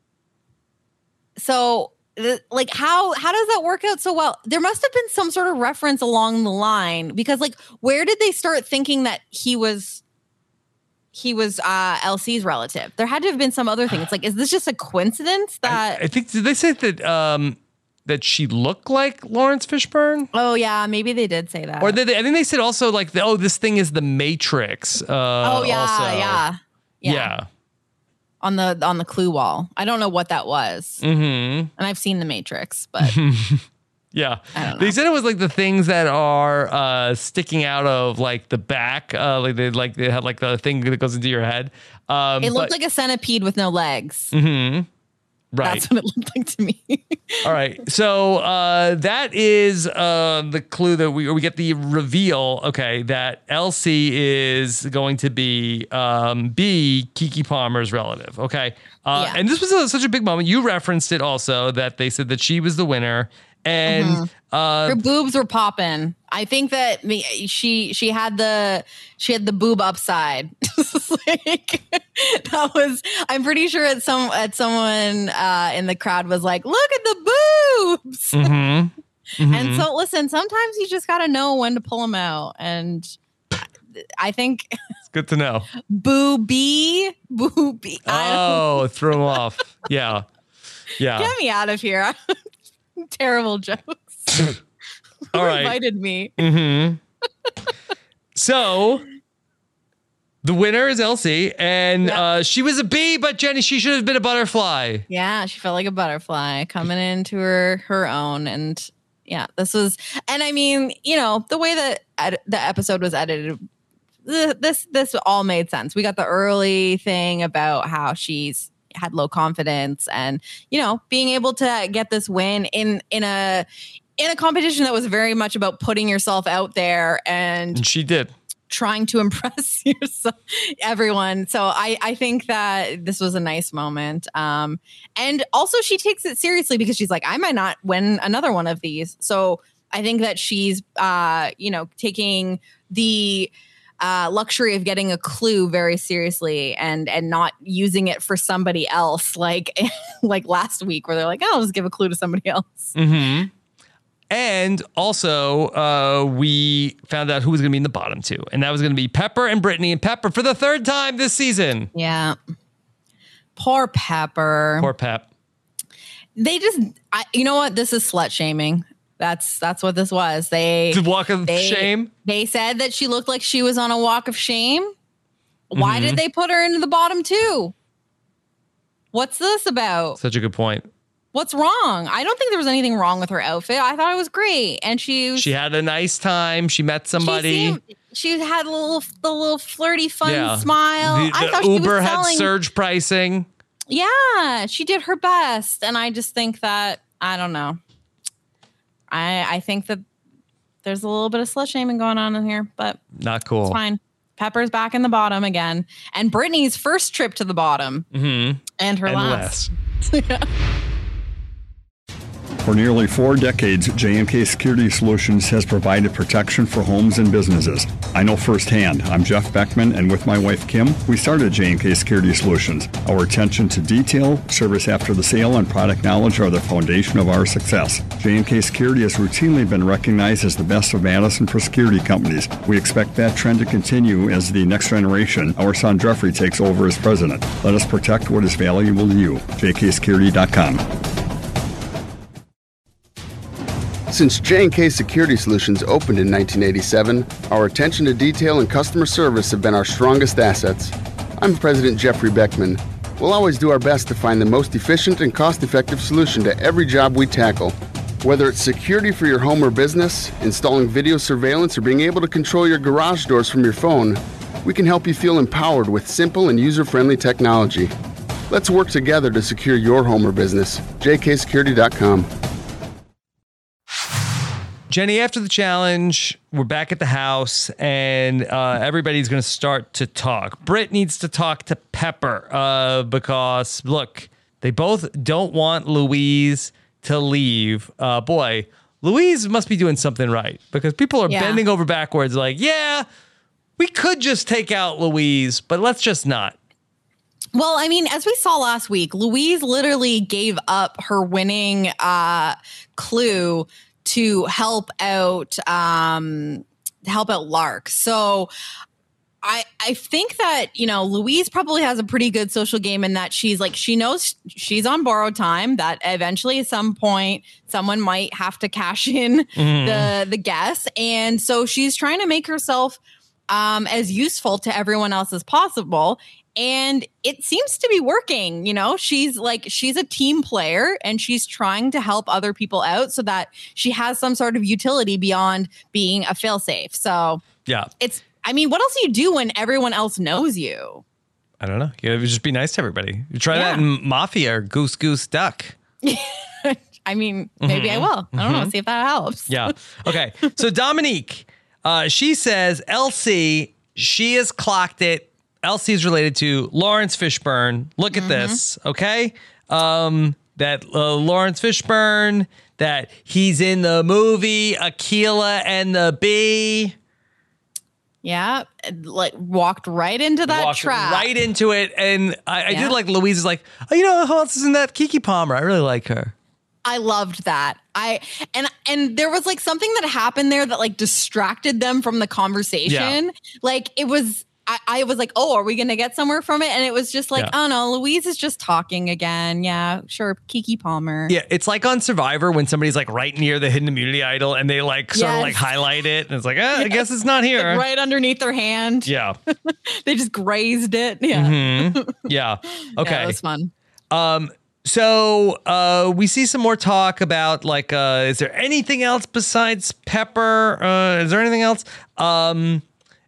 C: so th- like how how does that work out so well? There must have been some sort of reference along the line because like where did they start thinking that he was he was uh L C's relative? There had to have been some other thing. It's like, is this just a coincidence that
B: I think did they say that um, that she looked like Lawrence Fishburne?
C: oh yeah, maybe they did say that.
B: Or did they, I think they said also like the, oh, this thing is the Matrix. Uh,
C: oh yeah,
B: also.
C: yeah, yeah,
B: yeah.
C: On the on the clue wall. I don't know what that was.
B: Mm-hmm.
C: And I've seen The Matrix, but
B: Yeah.
C: I don't know.
B: They said it was like the things that are uh, sticking out of like the back, uh, like they like they had like the thing that goes into your head. Um,
C: it looked
B: but-
C: like a centipede with no legs.
B: Mhm. Right.
C: That's what it looked like to me.
B: All right. So uh, that is uh, the clue that we or we get the reveal. Okay, that L C is going to be um, B Keke Palmer's relative. Okay, uh,
C: Yeah.
B: and this was a, such a big moment. You referenced it also that they said that she was the winner, And
C: Mm-hmm.
B: uh,
C: her boobs were popping. I think that me, she she had the she had the boob upside. Like, that was. I'm pretty sure at some at someone uh, in the crowd was like, "Look at the boobs."
B: mhm. Mhm.
C: And so, listen. Sometimes you just got to know when to pull them out, and I think
B: It's good to know.
C: booby booby. I don't-
B: Oh, threw him off. Yeah. Yeah.
C: Get me out of here. Terrible jokes.
B: All
C: Who
B: right.
C: invited me?
B: Mm-hmm. So the winner is Elsie, and uh, she was a bee, but Jenny, she should have been a butterfly.
C: Yeah, she felt like a butterfly coming into her her own, and yeah, this was. And I mean, you know, the way that ed- the episode was edited, th- this this all made sense. We got the early thing about how she's had low confidence, and you know, being able to get this win in in a in a competition that was very much about putting yourself out there and
B: And she did.
C: trying to impress yourself, everyone. So I, I think that this was a nice moment. Um, and also she takes it seriously because she's like, I might not win another one of these. So I think that she's, uh, you know, taking the uh, luxury of getting a clue very seriously and and not using it for somebody else, like like last week where they're like, oh, I'll just give a clue to somebody else.
B: Mm-hmm. And also, uh, we found out who was going to be in the bottom two, and that was going to be Pepper and Brittany. And Pepper for the third time this season.
C: Yeah. Poor Pepper.
B: Poor Pep.
C: They just, I, you know what? This is slut shaming. That's that's what this was. They
B: The walk of
C: they,
B: shame.
C: They said that she looked like she was on a walk of shame. Why
B: Mhm.
C: did they put her into the bottom two? What's this about?
B: Such a good point.
C: What's wrong? I don't think there was anything wrong with her outfit. I thought it was great, and she was,
B: She had a nice time. She met somebody.
C: She, seemed, she had a little the little flirty, fun
B: Yeah.
C: smile.
B: The,
C: I
B: the
C: thought she
B: Uber
C: was
B: had
C: selling,
B: surge pricing.
C: Yeah, she did her best, and I just think that I don't know. I I think that there's a little bit of slut shaming going on in here, but
B: Not cool.
C: it's fine. Pepper's back in the bottom again, and Brittany's first trip to the bottom,
B: Mm-hmm.
C: and her
B: And
C: last.
H: For nearly four decades, J M K Security Solutions has provided protection for homes and businesses. I know firsthand. I'm Jeff Beckman, and with my wife Kim, we started J M K Security Solutions. Our attention to detail, service after the sale, and product knowledge are the foundation of our success. J M K Security has routinely been recognized as the best of Madison for security companies. We expect that trend to continue as the next generation, our son Jeffrey, takes over as president. Let us protect what is valuable to you. J K security dot com.
K: Since J and K Security Solutions opened in nineteen eighty-seven, our attention to detail and customer service have been our strongest assets. I'm President Jeffrey Beckman. We'll always do our best to find the most efficient and cost-effective solution to every job we tackle. Whether it's security for your home or business, installing video surveillance, or being able to control your garage doors from your phone, we can help you feel empowered with simple and user-friendly technology. Let's work together to secure your home or business. J K security dot com.
B: Jenny, after the challenge, we're back at the house, and uh, everybody's going to start to talk. Britt needs to talk to Pepper uh, because, look, they both don't want Louise to leave. Uh, boy, Louise must be doing something right because people are
C: Yeah.
B: bending over backwards like, yeah, we could just take out Louise, but let's just not.
C: Well, I mean, as we saw last week, Louise literally gave up her winning uh, clue to help out um, help out Lark. So I I think that, you know, Louise probably has a pretty good social game in that she's like, she knows she's on borrowed time, that eventually at some point someone might have to cash in
L: Mhm.
C: the the guess. And so she's trying to make herself um, as useful to everyone else as possible. And it seems to be working. You know, she's like, she's a team player and she's trying to help other people out so that she has some sort of utility beyond being a failsafe. So
B: Yeah.
C: it's, I mean, what else do you do when everyone else knows you?
B: I don't know. You gotta just be nice to everybody. You try
C: Yeah.
B: that in Mafia or Goose Goose Duck.
C: I mean, maybe I
B: Mhm.
C: will. I don't know.
B: Mhm.
C: See if that helps.
B: Yeah. Okay. So Dominique, uh, she says Elsie, she has clocked it. Elsie is related to Lawrence Fishburne. Look at
C: Mhm.
B: this. Okay. Um, that uh, Lawrence Fishburne that he's in the movie Akeelah and the Bee.
C: Yeah, like walked right into that
B: walked
C: trap.
B: Right into it. And I, I
C: Yeah.
B: did like Louise is like, oh, you know who else is in that? Keke Palmer. I really like her.
C: I loved that. I and and there was like something that happened there that like distracted them from the conversation.
B: Yeah.
C: Like it was I, I was like, oh, are we gonna get somewhere from it? And it was just like,
B: Yeah.
C: oh no, Louise is just talking again. Yeah, sure, Keke Palmer.
B: Yeah, it's like on Survivor when somebody's like right near the hidden immunity idol and they like sort of
C: Yes.
B: like highlight it. And it's like, ah, I guess it's not here.
C: Like right underneath their hand.
B: Yeah.
C: They just grazed it. Yeah.
B: Mhm. Yeah. Okay.
C: Yeah, it was fun.
B: Um, so uh, we see some more talk about like, uh, is there anything else besides Pepper? Uh, is there anything else? Um,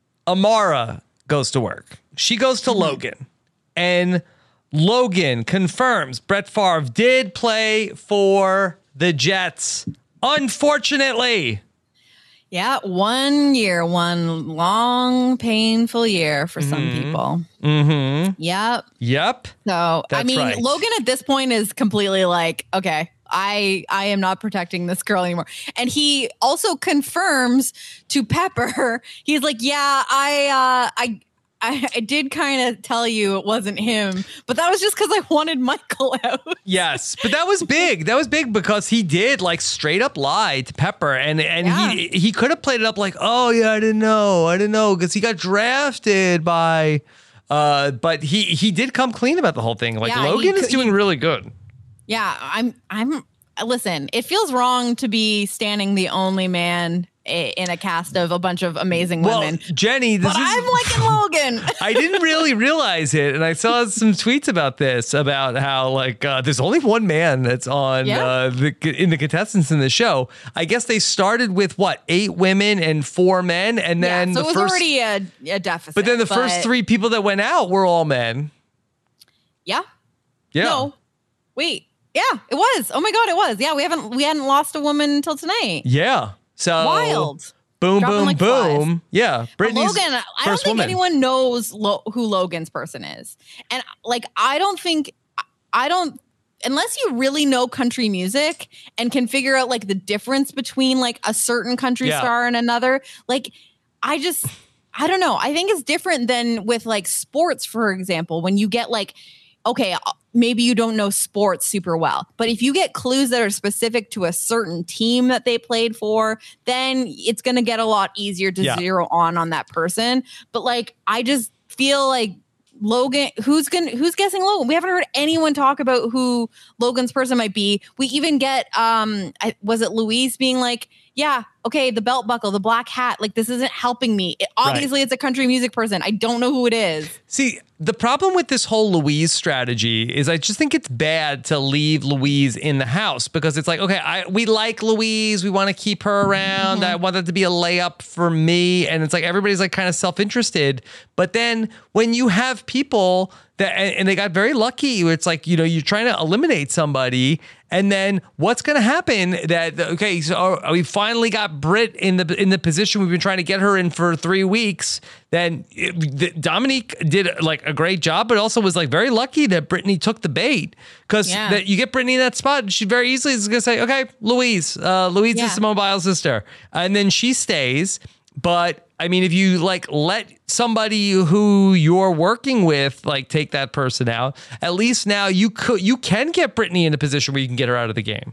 B: Amara goes to work. She goes to Logan, and Logan confirms Brett Favre did play for the Jets. Unfortunately.
C: Yeah, one year, one long, painful year for some
B: Mhm.
C: people.
B: Mm-hmm.
C: Yep.
B: Yep.
C: So I
B: That's
C: mean,
B: right.
C: Logan at this point is completely like, okay, I I am not protecting this girl anymore. And he also confirms to Pepper, he's like, yeah, I uh, I. I, I did kind of tell you it wasn't him, but that was just because I wanted Michael out.
B: Yes, but that was big. That was big because he did like straight up lie to Pepper, and and
C: Yeah.
B: he he could have played it up like, oh yeah, I didn't know, I didn't know, because he got drafted by. Uh, but he he did come clean about the whole thing. Like
C: Yeah, he
B: Logan is
C: could-
B: doing
C: he-
B: really good.
C: Yeah, I'm I'm listen, it feels wrong to be standing the only man i- in a cast of a bunch of amazing
B: Well,
C: women.
B: Jenny, this
C: But
B: is.
C: I'm liking Logan.
B: I didn't really realize it, and I saw some tweets about this about how like uh, there's only one man that's on
C: Yeah.
B: uh, the in the contestants in the show. I guess they started with what eight women and four men, and then
C: yeah, so
B: the
C: it was
B: first.
C: already a, a deficit.
B: But then the first
C: but-
B: three people that went out were all men.
C: Yeah.
B: Yeah.
C: No. Wait. Yeah, it was. Oh my god, it was. Yeah, we haven't we hadn't lost a woman until tonight.
B: Yeah. So
C: Wild.
B: Boom,
C: Dropping
B: boom,
C: like
B: boom. Yeah.
C: But
B: Brittany's
C: Logan, I don't
B: first
C: think
B: woman.
C: anyone knows Lo- who Logan's person is. And like, I don't think, I don't, unless you really know country music and can figure out like the difference between like a certain country
L: Yeah.
C: star and another, like, I just, I don't know. I think it's different than with like sports, for example, when you get like, okay, maybe you don't know sports super well, but if you get clues that are specific to a certain team that they played for, then it's going to get a lot easier to
L: Yeah.
C: zero on on that person. But like, I just feel like Logan, who's gonna, who's guessing Logan? We haven't heard anyone talk about who Logan's person might be. We even get, um, I, was it Louise being like, yeah, okay, the belt buckle, the black hat, like this isn't helping me. It,
B: Right.
C: obviously, it's a country music person. I don't know who it is.
B: See, the problem with this whole Louise strategy is I just think it's bad to leave Louise in the house because it's like, okay, I we like Louise. We want to keep her around. I want that to be a layup for me. And it's like everybody's like kind of self-interested. But then when you have people that, and, and they got very lucky, where it's like, you know, you're trying to eliminate somebody. And then what's going to happen that, okay, so we finally got Britt in the in the position we've been trying to get her in for three weeks. Then it, the, Dominique did like a great job, but also was like very lucky that Brittany took the bait because
C: Yeah.
B: that you get Brittany in that spot. She very easily is going to say, okay, Louise, uh, Louise
C: Yeah.
B: is Simone Biles' sister. And then she stays. But I mean, if you like let somebody who you're working with like take that person out, at least now you could you can get Brittany in a position where you can get her out of the game.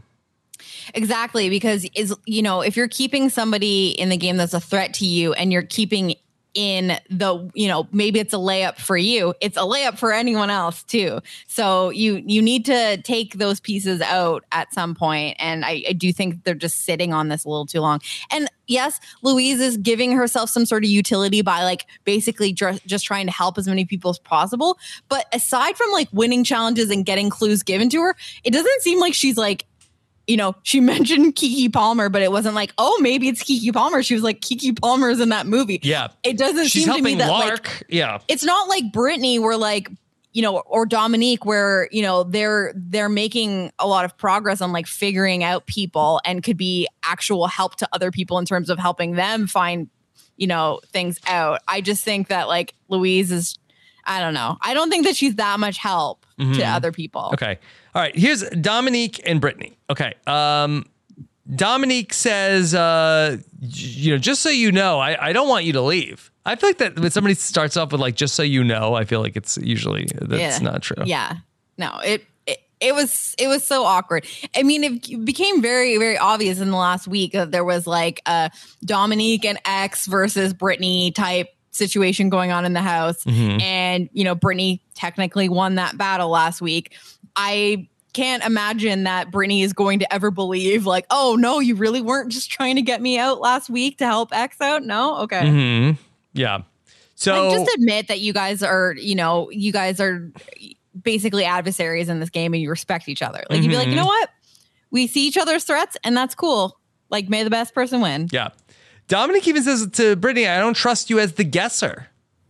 C: Exactly, because is you know, if you're keeping somebody in the game that's a threat to you and you're keeping in the, you know, maybe it's a layup for you, it's a layup for anyone else too. So you you need to take those pieces out at some point. And I, I do think they're just sitting on this a little too long. And yes, Louise is giving herself some sort of utility by like basically just, just trying to help as many people as possible. But aside from like winning challenges and getting clues given to her, it doesn't seem like she's like, you know, she mentioned Keke Palmer, but it wasn't like, oh, maybe it's Keke Palmer. She was like, Keke Palmer's in that movie.
B: Yeah.
C: It doesn't
B: She's
C: seem to me
B: helping
C: that
B: Lark.
C: like,
B: yeah.
C: it's not like Brittany where like, you know, or Dominique where, you know, they're they're making a lot of progress on like figuring out people and could be actual help to other people in terms of helping them find, you know, things out. I just think that like Louise is, I don't know. I don't think that she's that much help to
B: Mhm.
C: other people.
B: Okay. All right. Here's Dominique and Brittany. Okay. Um, Dominique says, uh, you know, just so you know, I, I don't want you to leave. I feel like that when somebody starts off with like, just so you know, I feel like it's usually, that's
C: yeah.
B: not true.
C: Yeah. No, it, it, it was, it was so awkward. I mean, it became very, very obvious in the last week that there was like a Dominique and X versus Brittany type situation going on in the house.
B: Mm-hmm.
C: And, you know, Brittany technically won that battle last week. I can't imagine that Brittany is going to ever believe like, oh no, you really weren't just trying to get me out last week to help X out. No. Okay.
B: Mm-hmm. Yeah. So
C: like, just admit that you guys are, you know, you guys are basically adversaries in this game and you respect each other. Like, mm-hmm. you'd be like, you know what? We see each other's threats and that's cool. Like, may the best person win.
B: Yeah. Dominic even says to Brittany, I don't trust you as the guesser.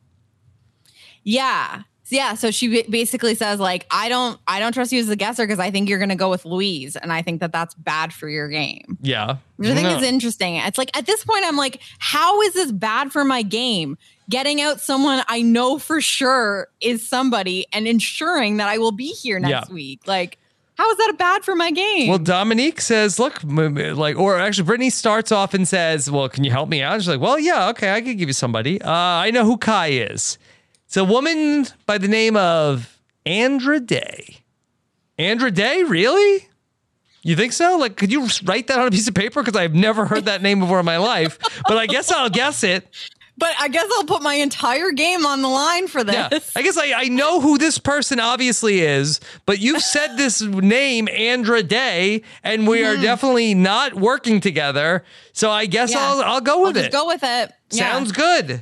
C: Yeah. Yeah. So she basically says like, I don't, I don't trust you as the guesser because I think you're going to go with Louise. And I think that that's bad for your game.
B: Yeah.
C: Which I think
B: no.
C: is interesting. It's like, at this point, I'm like, how is this bad for my game? Getting out someone I know for sure is somebody and ensuring that I will be here next
B: yeah.
C: week. Like, how is that bad for my game?
B: Well, Dominique says, look, like, or actually Brittany starts off and says, well, can you help me out? And she's like, well, yeah, okay, I could give you somebody. Uh, I know who Kai is. It's a woman by the name of Andra Day. Andra Day? Really? You think so? Like, could you write that on a piece of paper? Because I've never heard that name before in my life, but I guess I'll guess it.
C: But I guess I'll put my entire game on the line for this.
B: Yeah, I guess I, I know who this person obviously is, but you've said this name, Andra Day, and we mm-hmm. are definitely not working together. So I guess yeah. I'll I'll go with
C: I'll
B: it.
C: Just go with it.
B: Sounds
C: yeah.
B: good.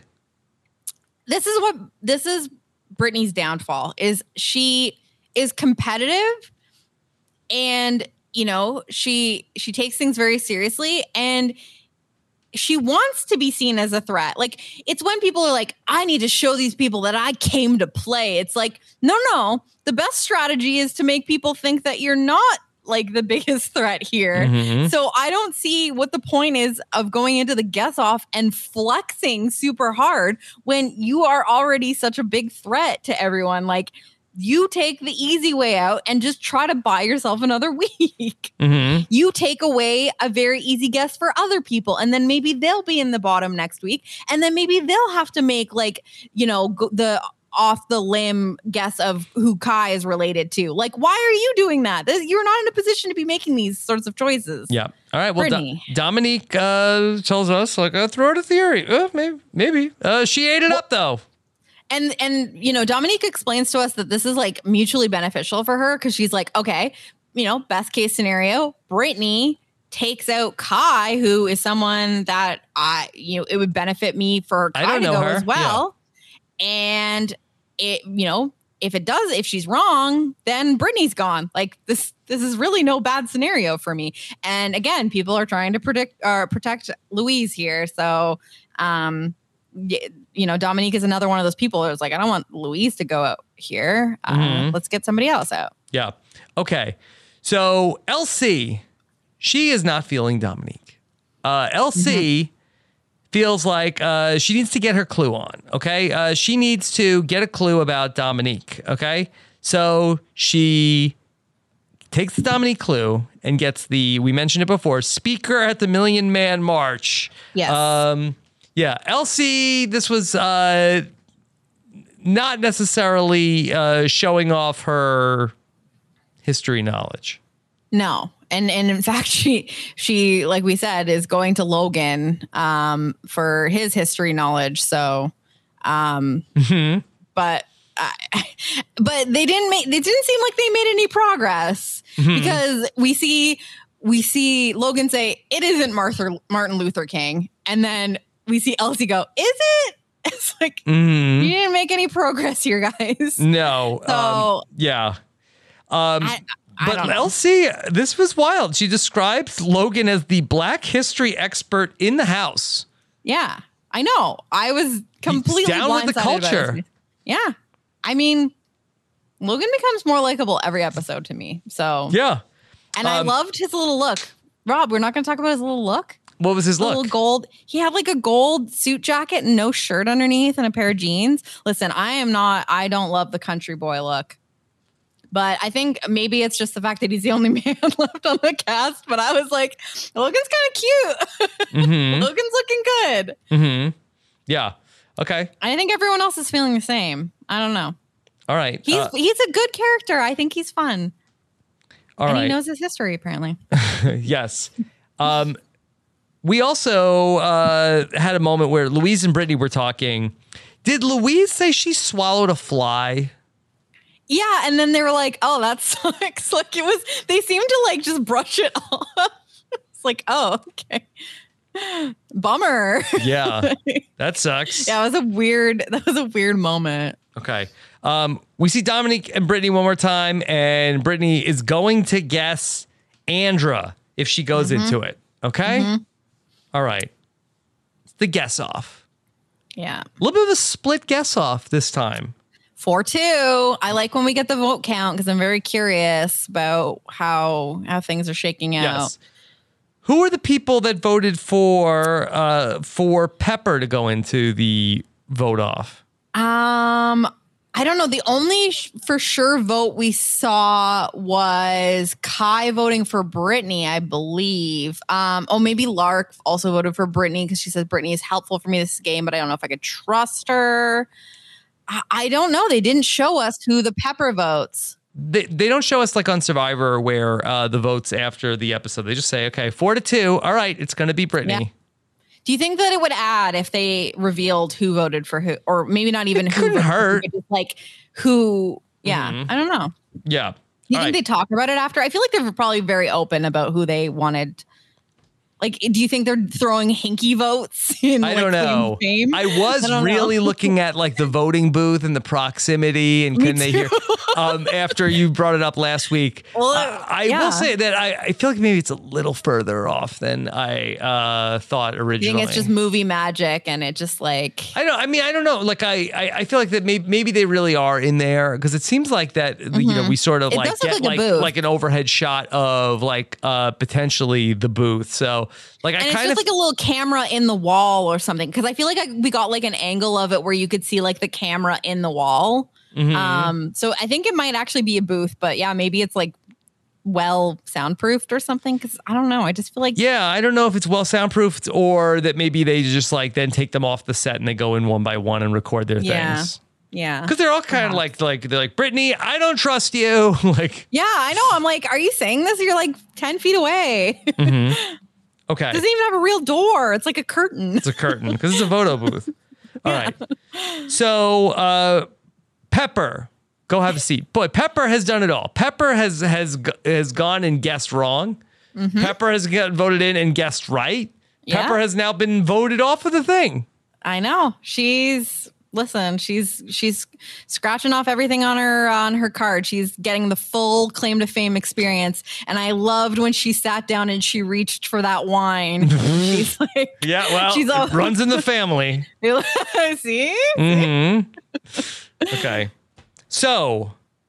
C: This is what this is Brittany's downfall is she is competitive and, you know, she she takes things very seriously and she wants to be seen as a threat. Like, it's when people are like, I need to show these people that I came to play. It's like, no, no. The best strategy is to make people think that you're not like the biggest threat here.
B: Mm-hmm.
C: So I don't see what the point is of going into the guess off and flexing super hard when you are already such a big threat to everyone. Like, you take the easy way out and just try to buy yourself another week.
B: Mm-hmm.
C: You take away a very easy guess for other people. And then maybe they'll be in the bottom next week. And then maybe they'll have to make like, you know, go, the off the limb guess of who Kai is related to. Like, why are you doing that? This, you're not in a position to be making these sorts of choices.
B: Yeah. All right. Well, Do- Dominique uh, tells us, like, uh, throw out a theory. Uh, maybe. maybe. Uh, she ate it well, up, though.
C: And, and you know, Dominique explains to us that this is, like, mutually beneficial for her because she's like, okay, you know, best case scenario, Brittany takes out Kai, who is someone that I, you know, it would benefit me for Kai to go her. as well. Yeah. And it, you know, if it does, if she's wrong, then Brittany's gone. Like, this, this is really no bad scenario for me. And again, people are trying to predict or uh, protect Louise here. So, um, you know, Dominique is another one of those people who's like, I don't want Louise to go out here. Uh, mm-hmm. Let's get somebody else out.
B: Yeah. Okay. So L C, she is not feeling Dominique. Uh, L C mm-hmm. feels like uh, she needs to get her clue on. Okay. Uh, she needs to get a clue about Dominique. Okay. So she takes the Dominique clue and gets the, we mentioned it before, speaker at the Million Man March.
C: Yes.
B: Um, Yeah, L C, this was uh, not necessarily uh, showing off her history knowledge.
C: No. And and in fact, she, she like we said, is going to Logan um, for his history knowledge. So, um,
B: mm-hmm.
C: but uh, but they didn't make, they didn't seem like they made any progress mm-hmm. because we see, we see Logan say, it isn't Martha, Martin Luther King. And then we see Elsie go, is it? It's like,
B: mm-hmm.
C: you didn't make any progress here, guys.
B: No.
C: So,
B: um, yeah. Um,
C: I, I
B: but Elsie, this was wild. She describes Logan as the Black history expert in the house.
C: Yeah, I know. I was completely
B: He's down with the culture.
C: Yeah. I mean, Logan becomes more likable every episode to me. So,
B: yeah.
C: And um, I loved his little look. Rob, we're not going to talk about his little look.
B: What was his
C: a
B: look?
C: Little gold. He had like a gold suit jacket and no shirt underneath and a pair of jeans. Listen, I am not, I don't love the country boy look. But I think maybe it's just the fact that he's the only man left on the cast. But I was like, Logan's kind of cute.
B: Mm-hmm.
C: Logan's looking good.
B: Mm-hmm. Yeah. Okay.
C: I think everyone else is feeling the same. I don't know.
B: All right.
C: He's
B: uh,
C: he's a good character. I think he's fun.
B: all
C: and
B: right.
C: he knows his history, apparently.
B: Yes. Um, we also uh, had a moment where Louise and Brittany were talking. Did Louise say she swallowed a fly?
C: Yeah, and then they were like, "Oh, that sucks." Like it was. They seemed to like just brush it off. It's like, oh, okay. Bummer.
B: Yeah, that sucks.
C: Yeah, it was a weird. That was a weird moment.
B: Okay. Um, we see Dominique and Brittany one more time, and Brittany is going to guess Andra if she goes
C: Mm-hmm.
B: into it. Okay.
C: Mhm.
B: All right. It's the guess off.
C: Yeah.
B: A little bit of a split guess off this time.
C: Four two. I like when we get the vote count because I'm very curious about how how things are shaking out.
B: Yes. Who are the people that voted for uh, for Pepper to go into the vote off?
C: Um, I don't know. The only sh- for sure vote we saw was Kai voting for Brittany, I believe. Um, oh, maybe Lark also voted for Brittany because she says Brittany is helpful for me this game, but I don't know if I could trust her. I, I don't know. They didn't show us who the Pepper votes.
B: They they don't show us like on Survivor where uh, the votes after the episode. They just say, okay, four to two. All right, it's going to be Brittany.
C: Yeah. Do you think that it would add if they revealed who voted for who, or maybe not even
B: It
C: who
B: couldn't
C: voted for who,
B: hurt.
C: but just like who? Yeah,
B: Mhm.
C: I don't know.
B: Yeah.
C: Do you
B: All
C: think
B: right.
C: they talk about it after? I feel like they're probably very open about who they wanted. Like, do you think they're throwing hinky votes in?
B: I
C: like,
B: don't know.
C: Fame?
B: I was
C: I don't
B: really
C: know.
B: looking at like the voting booth and the proximity and
C: Me
B: can they hear um, after you brought it up last week.
C: Well,
B: uh, I
C: yeah.
B: will say that I, I feel like maybe it's a little further off than I uh, thought
C: You
B: originally.
C: think it's just movie magic and it just like
B: I don't. I mean, I don't know. Like, I, I, I feel like that maybe, maybe they really are in there because it seems like that. You know,
C: Mhm.
B: we sort of
C: It
B: like
C: does look
B: get
C: like
B: like
C: a booth.
B: like an overhead shot of like uh, potentially the booth. So like, I
C: and it's
B: kind
C: just
B: of
C: like a little camera in the wall or something. Because I feel like I, we got like an angle of it where you could see like the camera in the wall.
B: Mhm.
C: Um, so I think it might actually be a booth, but yeah, maybe it's like well soundproofed or something. Because I don't know. I just feel like
B: yeah, I don't know if it's well soundproofed or that maybe they just like then take them off the set and they go in one by one and record their
C: yeah,
B: things.
C: yeah.
B: Because they're all kind of like like they're like Brittany, I don't trust you. Like,
C: Yeah, I know. I'm like, are you saying this? You're like ten feet away.
B: mhm. Okay,
C: It doesn't even have a real door. It's like a curtain.
B: it's a curtain because it's a photo booth. All right. So uh, Pepper, go have a seat. Boy, Pepper has done it all. Pepper has has g- has gone and guessed wrong.
C: Mhm.
B: Pepper has got voted in and guessed right.
C: Yeah.
B: Pepper has now been voted off of the thing.
C: I know. She's listen, she's she's scratching off everything on her on her card. She's getting the full claim to fame experience. And I loved when she sat down and she reached for that wine. She's like
B: Yeah, well,
C: She's all-
B: it runs in the family.
C: see?
B: hmm Okay. So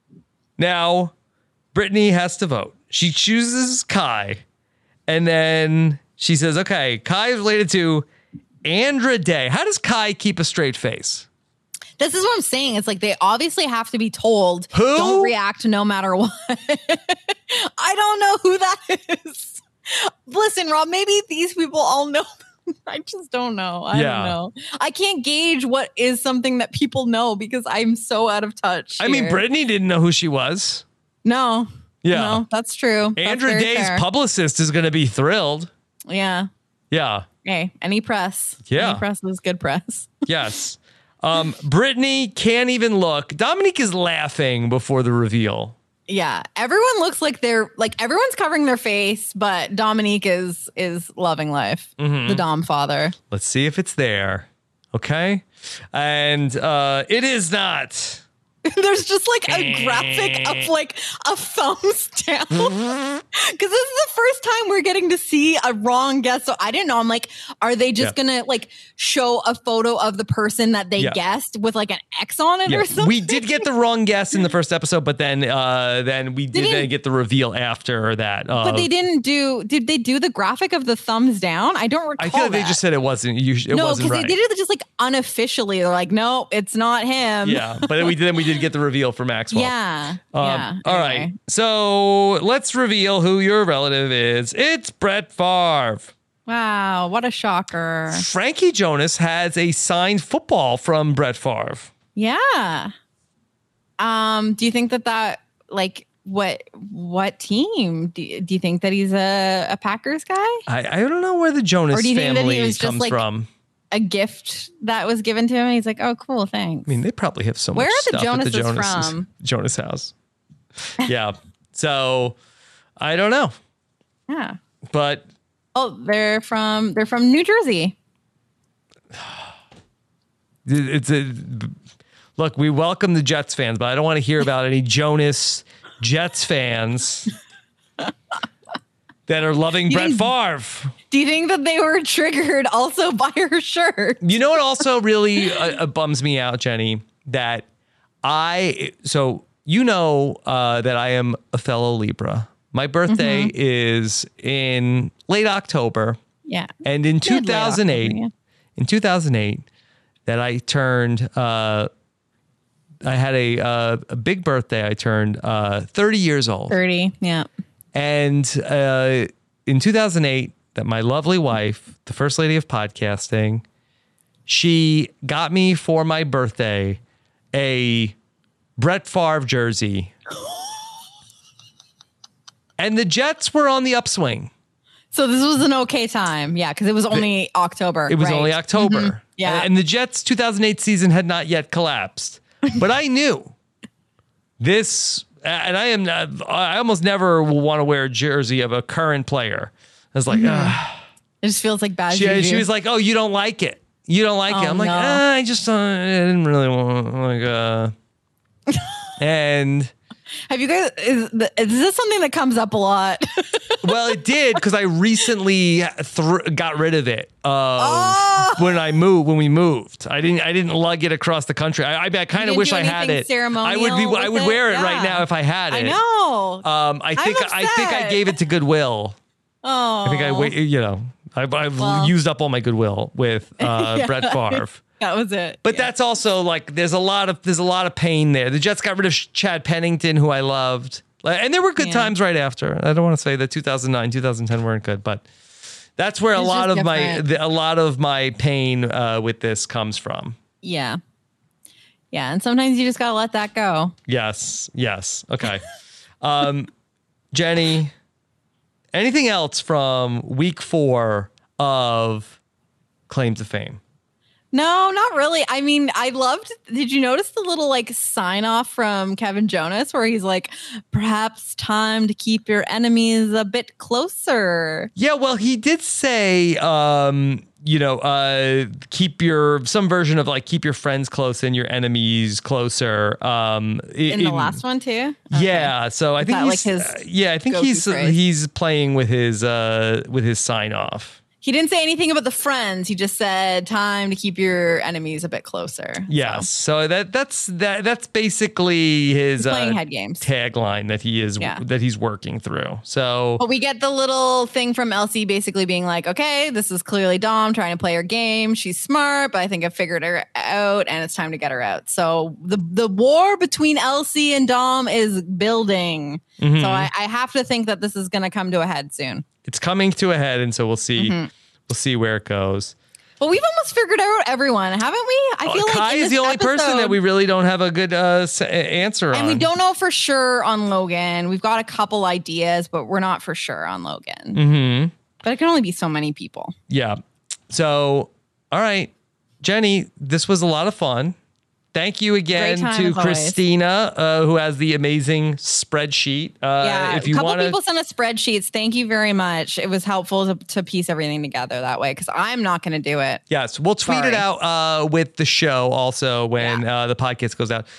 B: now Brittany has to vote. She chooses Kai. And then she says, okay, Kai is related to Andra Day. How does Kai keep a straight face?
C: This is what I'm saying. It's like they obviously have to be told
B: Who?
C: don't react no matter what. I don't know who that is. Listen, Rob, maybe these people all know. I just don't know. I
B: Yeah.
C: don't know. I can't gauge what is something that people know because I'm so out of touch.
B: I mean,
C: here.
B: Brittany didn't know who she was.
C: No.
B: Yeah.
C: No, that's true. That's
B: Andra
C: very
B: Day's
C: fair.
B: publicist is going to be thrilled.
C: Yeah.
B: Yeah.
C: Hey, any press.
B: Yeah.
C: Any press is good press.
B: Yes. Um, Brittany can't even look. Dominique is laughing before the reveal.
C: Yeah, everyone looks like they're like everyone's covering their face, but Dominique is is loving life.
B: Mhm.
C: The Dom father.
B: Let's see if it's there. Okay. And uh, it is not.
C: There's just like a graphic of like a thumbs down because this is the first time we're getting to see a wrong guess. So I didn't know. I'm like, are they just
B: Yeah.
C: gonna like show a photo of the person that they
B: Yeah.
C: guessed with like an X on it
B: Yeah,
C: or something?
B: we did get the wrong guess in the first episode, but then uh, then we did
C: Didn't-
B: then get the reveal after that. Uh,
C: But they didn't do. Did they do the graphic of the thumbs down? I don't recall.
B: I feel like they
C: that.
B: just said it wasn't. You, it
C: no,
B: wasn't
C: because
B: right.
C: they did it just like unofficially. They're like, no, it's not him.
B: Yeah, but then we did. Then we did to get the reveal for Maxwell.
C: Yeah.
B: Um,
C: yeah.
B: All
C: anyway.
B: right. So let's reveal who your relative is. It's Brett Favre.
C: Wow. What a shocker.
B: Frankie Jonas has a signed football from Brett Favre.
C: Yeah. Um, do you think that that, like, what what team? Do you, do you think that he's a, a Packers guy?
B: I, I don't know where the Jonas
C: Or do you think that he
B: family
C: was just,
B: comes
C: like,
B: from.
C: A gift that was given to him? He's like, oh, cool, thanks.
B: I mean, they probably have so
C: Where
B: much
C: are the
B: stuff at the
C: Jonases
B: Jonas,
C: from?
B: Jonas house. Yeah. So I don't know.
C: Yeah.
B: But
C: Oh, they're from they're from New Jersey.
B: it's a look, we welcome the Jets fans, but I don't want to hear about any Jonas Jets fans that are loving
C: You
B: Brett
C: think-
B: Favre.
C: Do you think that they were triggered also by her shirt?
B: You know what also really uh, uh, bums me out, Jenny? That I, so you know uh, that I am a fellow Libra. My birthday
C: Mhm.
B: is in late October.
C: Yeah.
B: And in
C: Mid late
B: two thousand eight,
C: October, yeah.
B: in two thousand eight, that I turned, uh, I had a, uh, a big birthday. I turned uh, thirty years old.
C: thirty, yeah.
B: And uh, in two thousand eight, that my lovely wife, the first lady of podcasting, she got me for my birthday a Brett Favre jersey. And the Jets were on the upswing.
C: So this was an okay time. Yeah, because it was only October.
B: It was
C: right.
B: only October.
C: Mhm. Yeah.
B: And the Jets' two thousand eight season had not yet collapsed. But I knew this, and I am not, I almost never will want to wear a jersey of a current player. I was like,
C: Mhm.
B: ah.
C: It just feels like bad
B: She,
C: juju.
B: she was like, "Oh, you don't like it. You don't like it."
C: Oh,
B: I'm like,
C: no.
B: ah, "I just uh, I didn't really want like uh." And
C: have you guys, is, th- is this something that comes up a lot?
B: well, it did because I recently thr got rid of it uh,
C: Oh.
B: when I moved. When we moved, I didn't. I didn't lug it across the country. I, I, I kind of
C: didn't
B: wish
C: do
B: I had
C: anything
B: it. I would be.
C: ceremonial
B: I
C: with
B: would wear
C: it?
B: it right
C: Yeah.
B: now if I had it.
C: I know.
B: Um, I think.
C: I'm
B: I think I
C: upset.
B: gave it to Goodwill.
C: Oh.
B: I think I wait. You know, I've, I've
C: Well.
B: used up all my Goodwill with uh,
C: Yeah.
B: Brett Favre.
C: That was it.
B: But that's also like there's a lot of there's a lot of pain there. The Jets got rid of Chad Pennington, who I loved, like, and there were good
C: Yeah.
B: times right after. I don't want to say that two thousand nine, two thousand ten weren't good, but that's where a
C: It's
B: lot
C: just
B: of my
C: different.
B: the, a lot of my pain uh, with this comes from.
C: Yeah. Yeah. And sometimes you just got to let that go.
B: Yes, yes, okay. um, Jenny, anything else from week four of Claim to Fame?
C: No, not really. I mean, I loved, did you notice the little like sign off from Kevin Jonas where he's like, perhaps time to keep your enemies a bit closer?
B: Yeah, well, he did say, um, you know, uh, keep your some version of like keep your friends close and your enemies closer. Um,
C: In the last one too?
B: yeah. So I
C: Is
B: think
C: that, like,
B: he's,
C: his
B: uh, yeah, I think
C: go-to
B: he's
C: phrase?
B: he's playing with his uh, with his sign off.
C: He didn't say anything about the friends. He just said time to keep your enemies a bit closer.
B: Yes. So that that's that that's basically his
C: He's playing
B: uh,
C: head games.
B: tagline that he is
C: Yeah.
B: that he's working through. So
C: But we get the little thing from Elsie basically being like, okay, this is clearly Dom trying to play her game. She's smart, but I think I figured her out and it's time to get her out. So the the war between Elsie and Dom is building.
B: Mhm.
C: So I, I have to think that this is going to come to a head soon.
B: it's coming to a head, and so we'll see
C: Mhm.
B: we'll see where it goes.
C: But we've almost figured out everyone, haven't we? I feel
B: Uh,
C: like
B: Kai
C: in
B: is
C: this
B: the only person
C: episode-
B: that we really don't have a good uh, s- answer on.
C: And we don't know for sure on Logan. We've got a couple ideas, but we're not for sure on Logan.
B: Mm-hmm.
C: But it can only be so many people.
B: Yeah. So, all right, Jenny, this was a lot of fun. Thank you again
C: Great time,
B: to
C: as always.
B: Christina, uh, who has the amazing spreadsheet. Uh,
C: Yeah,
B: if you
C: a couple
B: want
C: people
B: to,
C: sent us spreadsheets. Thank you very much. It was helpful to, to piece everything together that way because I'm not going to do it.
B: yes, we'll tweet
C: Sorry.
B: it out uh, with the show also when uh, the podcast goes out.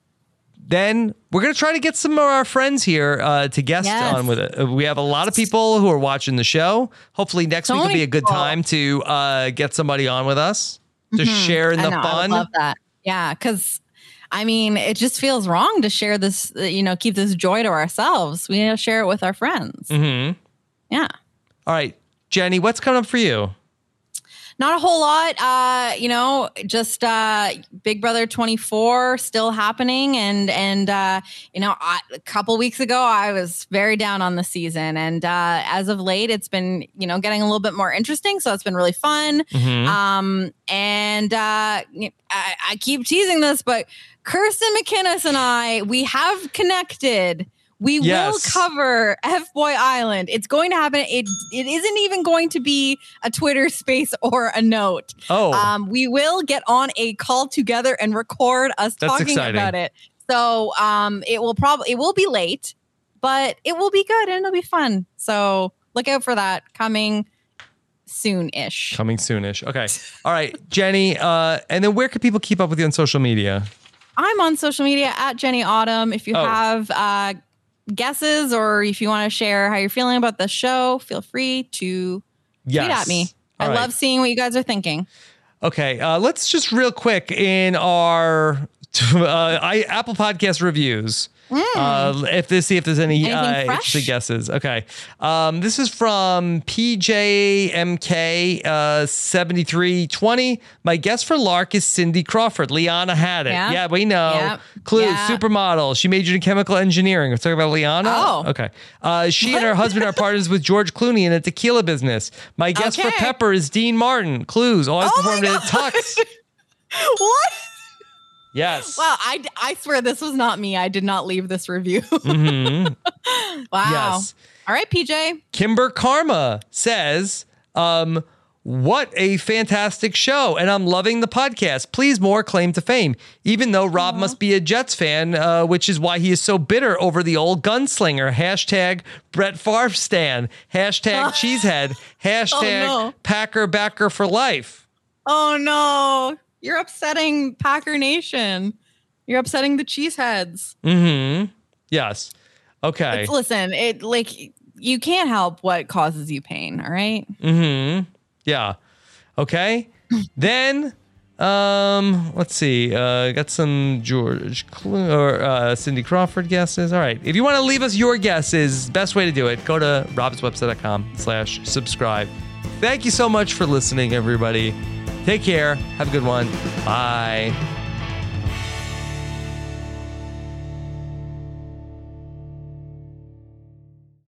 B: Then we're going to try to get some of our friends here uh, to guest
C: Yes.
B: on with it. Uh, We have a lot of people who are watching the show. Hopefully next
C: So
B: week will
C: many
B: be a good
C: people.
B: time to uh, get somebody on with us to share in
C: Mm-hmm. I
B: the
C: know, I would
B: fun.
C: love that. Yeah, because I mean, it just feels wrong to share this, uh, you know, keep this joy to ourselves. We need to share it with our friends.
B: Mm-hmm.
C: Yeah.
B: All right, Jenny, what's coming up for you?
C: not a whole lot. Uh, you know, just uh, Big Brother twenty-four still happening, and and uh, you know, I, a couple weeks ago I was very down on the season, and uh, as of late, it's been you know getting a little bit more interesting. So it's been really fun.
B: Mm-hmm.
C: Um, and uh, I, I keep teasing this, but Kirsten McInnes and I, we have connected. We
B: yes.
C: will cover F-Boy Island. It's going to happen. It it isn't even going to be a Twitter space or a note.
B: Oh,
C: um, we will get on a call together and record us
B: That's
C: talking
B: exciting.
C: about it. So um, it will probably it will be late, but it will be good and it'll be fun. So look out for that coming soon-ish.
B: Coming soonish. Okay. All right, Jenny. Uh, and then where can people keep up with you on social media?
C: I'm on social media at Jenny Autumn. If you
B: Oh.
C: have uh, guesses or if you want to share how you're feeling about the show, feel free to
B: Yes.
C: tweet at me.
B: All
C: I
B: right.
C: love seeing what you guys are thinking.
B: Okay, uh, let's just real quick in our uh, I, Apple Podcast reviews. Uh, if this, see if there's any
C: Anything
B: uh,
C: fresh?
B: interesting guesses. Okay, um, this is from P J M K uh, seventy-three twenty. My guess for Lark is Cindy Crawford. Liana had it.
C: Yeah.
B: Yeah, we know.
C: Yeah.
B: Clue:
C: Yeah.
B: supermodel. She majored in chemical engineering. We're talking about Liana.
C: Oh.
B: Okay. Uh, she and her husband are partners with George Clooney in a tequila business. My guess for
C: Okay.
B: Pepper is Dean Martin. Clues: always
C: Oh my
B: performed in a
C: God.
B: tux.
C: What?
B: Yes.
C: Wow, I, I swear this was not me. I did not leave this review.
B: Mhm.
C: Wow.
B: Yes.
C: All right, P J.
B: Kimber Karma says, um, what a fantastic show. And I'm loving the podcast. Please more claim to fame. Even though Rob must be a Jets fan, uh, which is why he is so bitter over the old gunslinger. Hashtag Brett Favre stan. Hashtag cheesehead. Hashtag
C: Oh, no.
B: Packer backer for life.
C: Oh, no. You're upsetting Packer Nation. You're upsetting the cheeseheads.
B: Mm-hmm. Yes. Okay.
C: It's, listen, it like you can't help what causes you pain, all right?
B: Mm-hmm. Yeah. Okay. Then, um, let's see. Uh, got some George Clo- or uh, Cindy Crawford guesses. All right. If you want to leave us your guesses, best way to do it, go to robswebsite.com slash subscribe. Thank you so much for listening, everybody. Take care. Have a good one. Bye.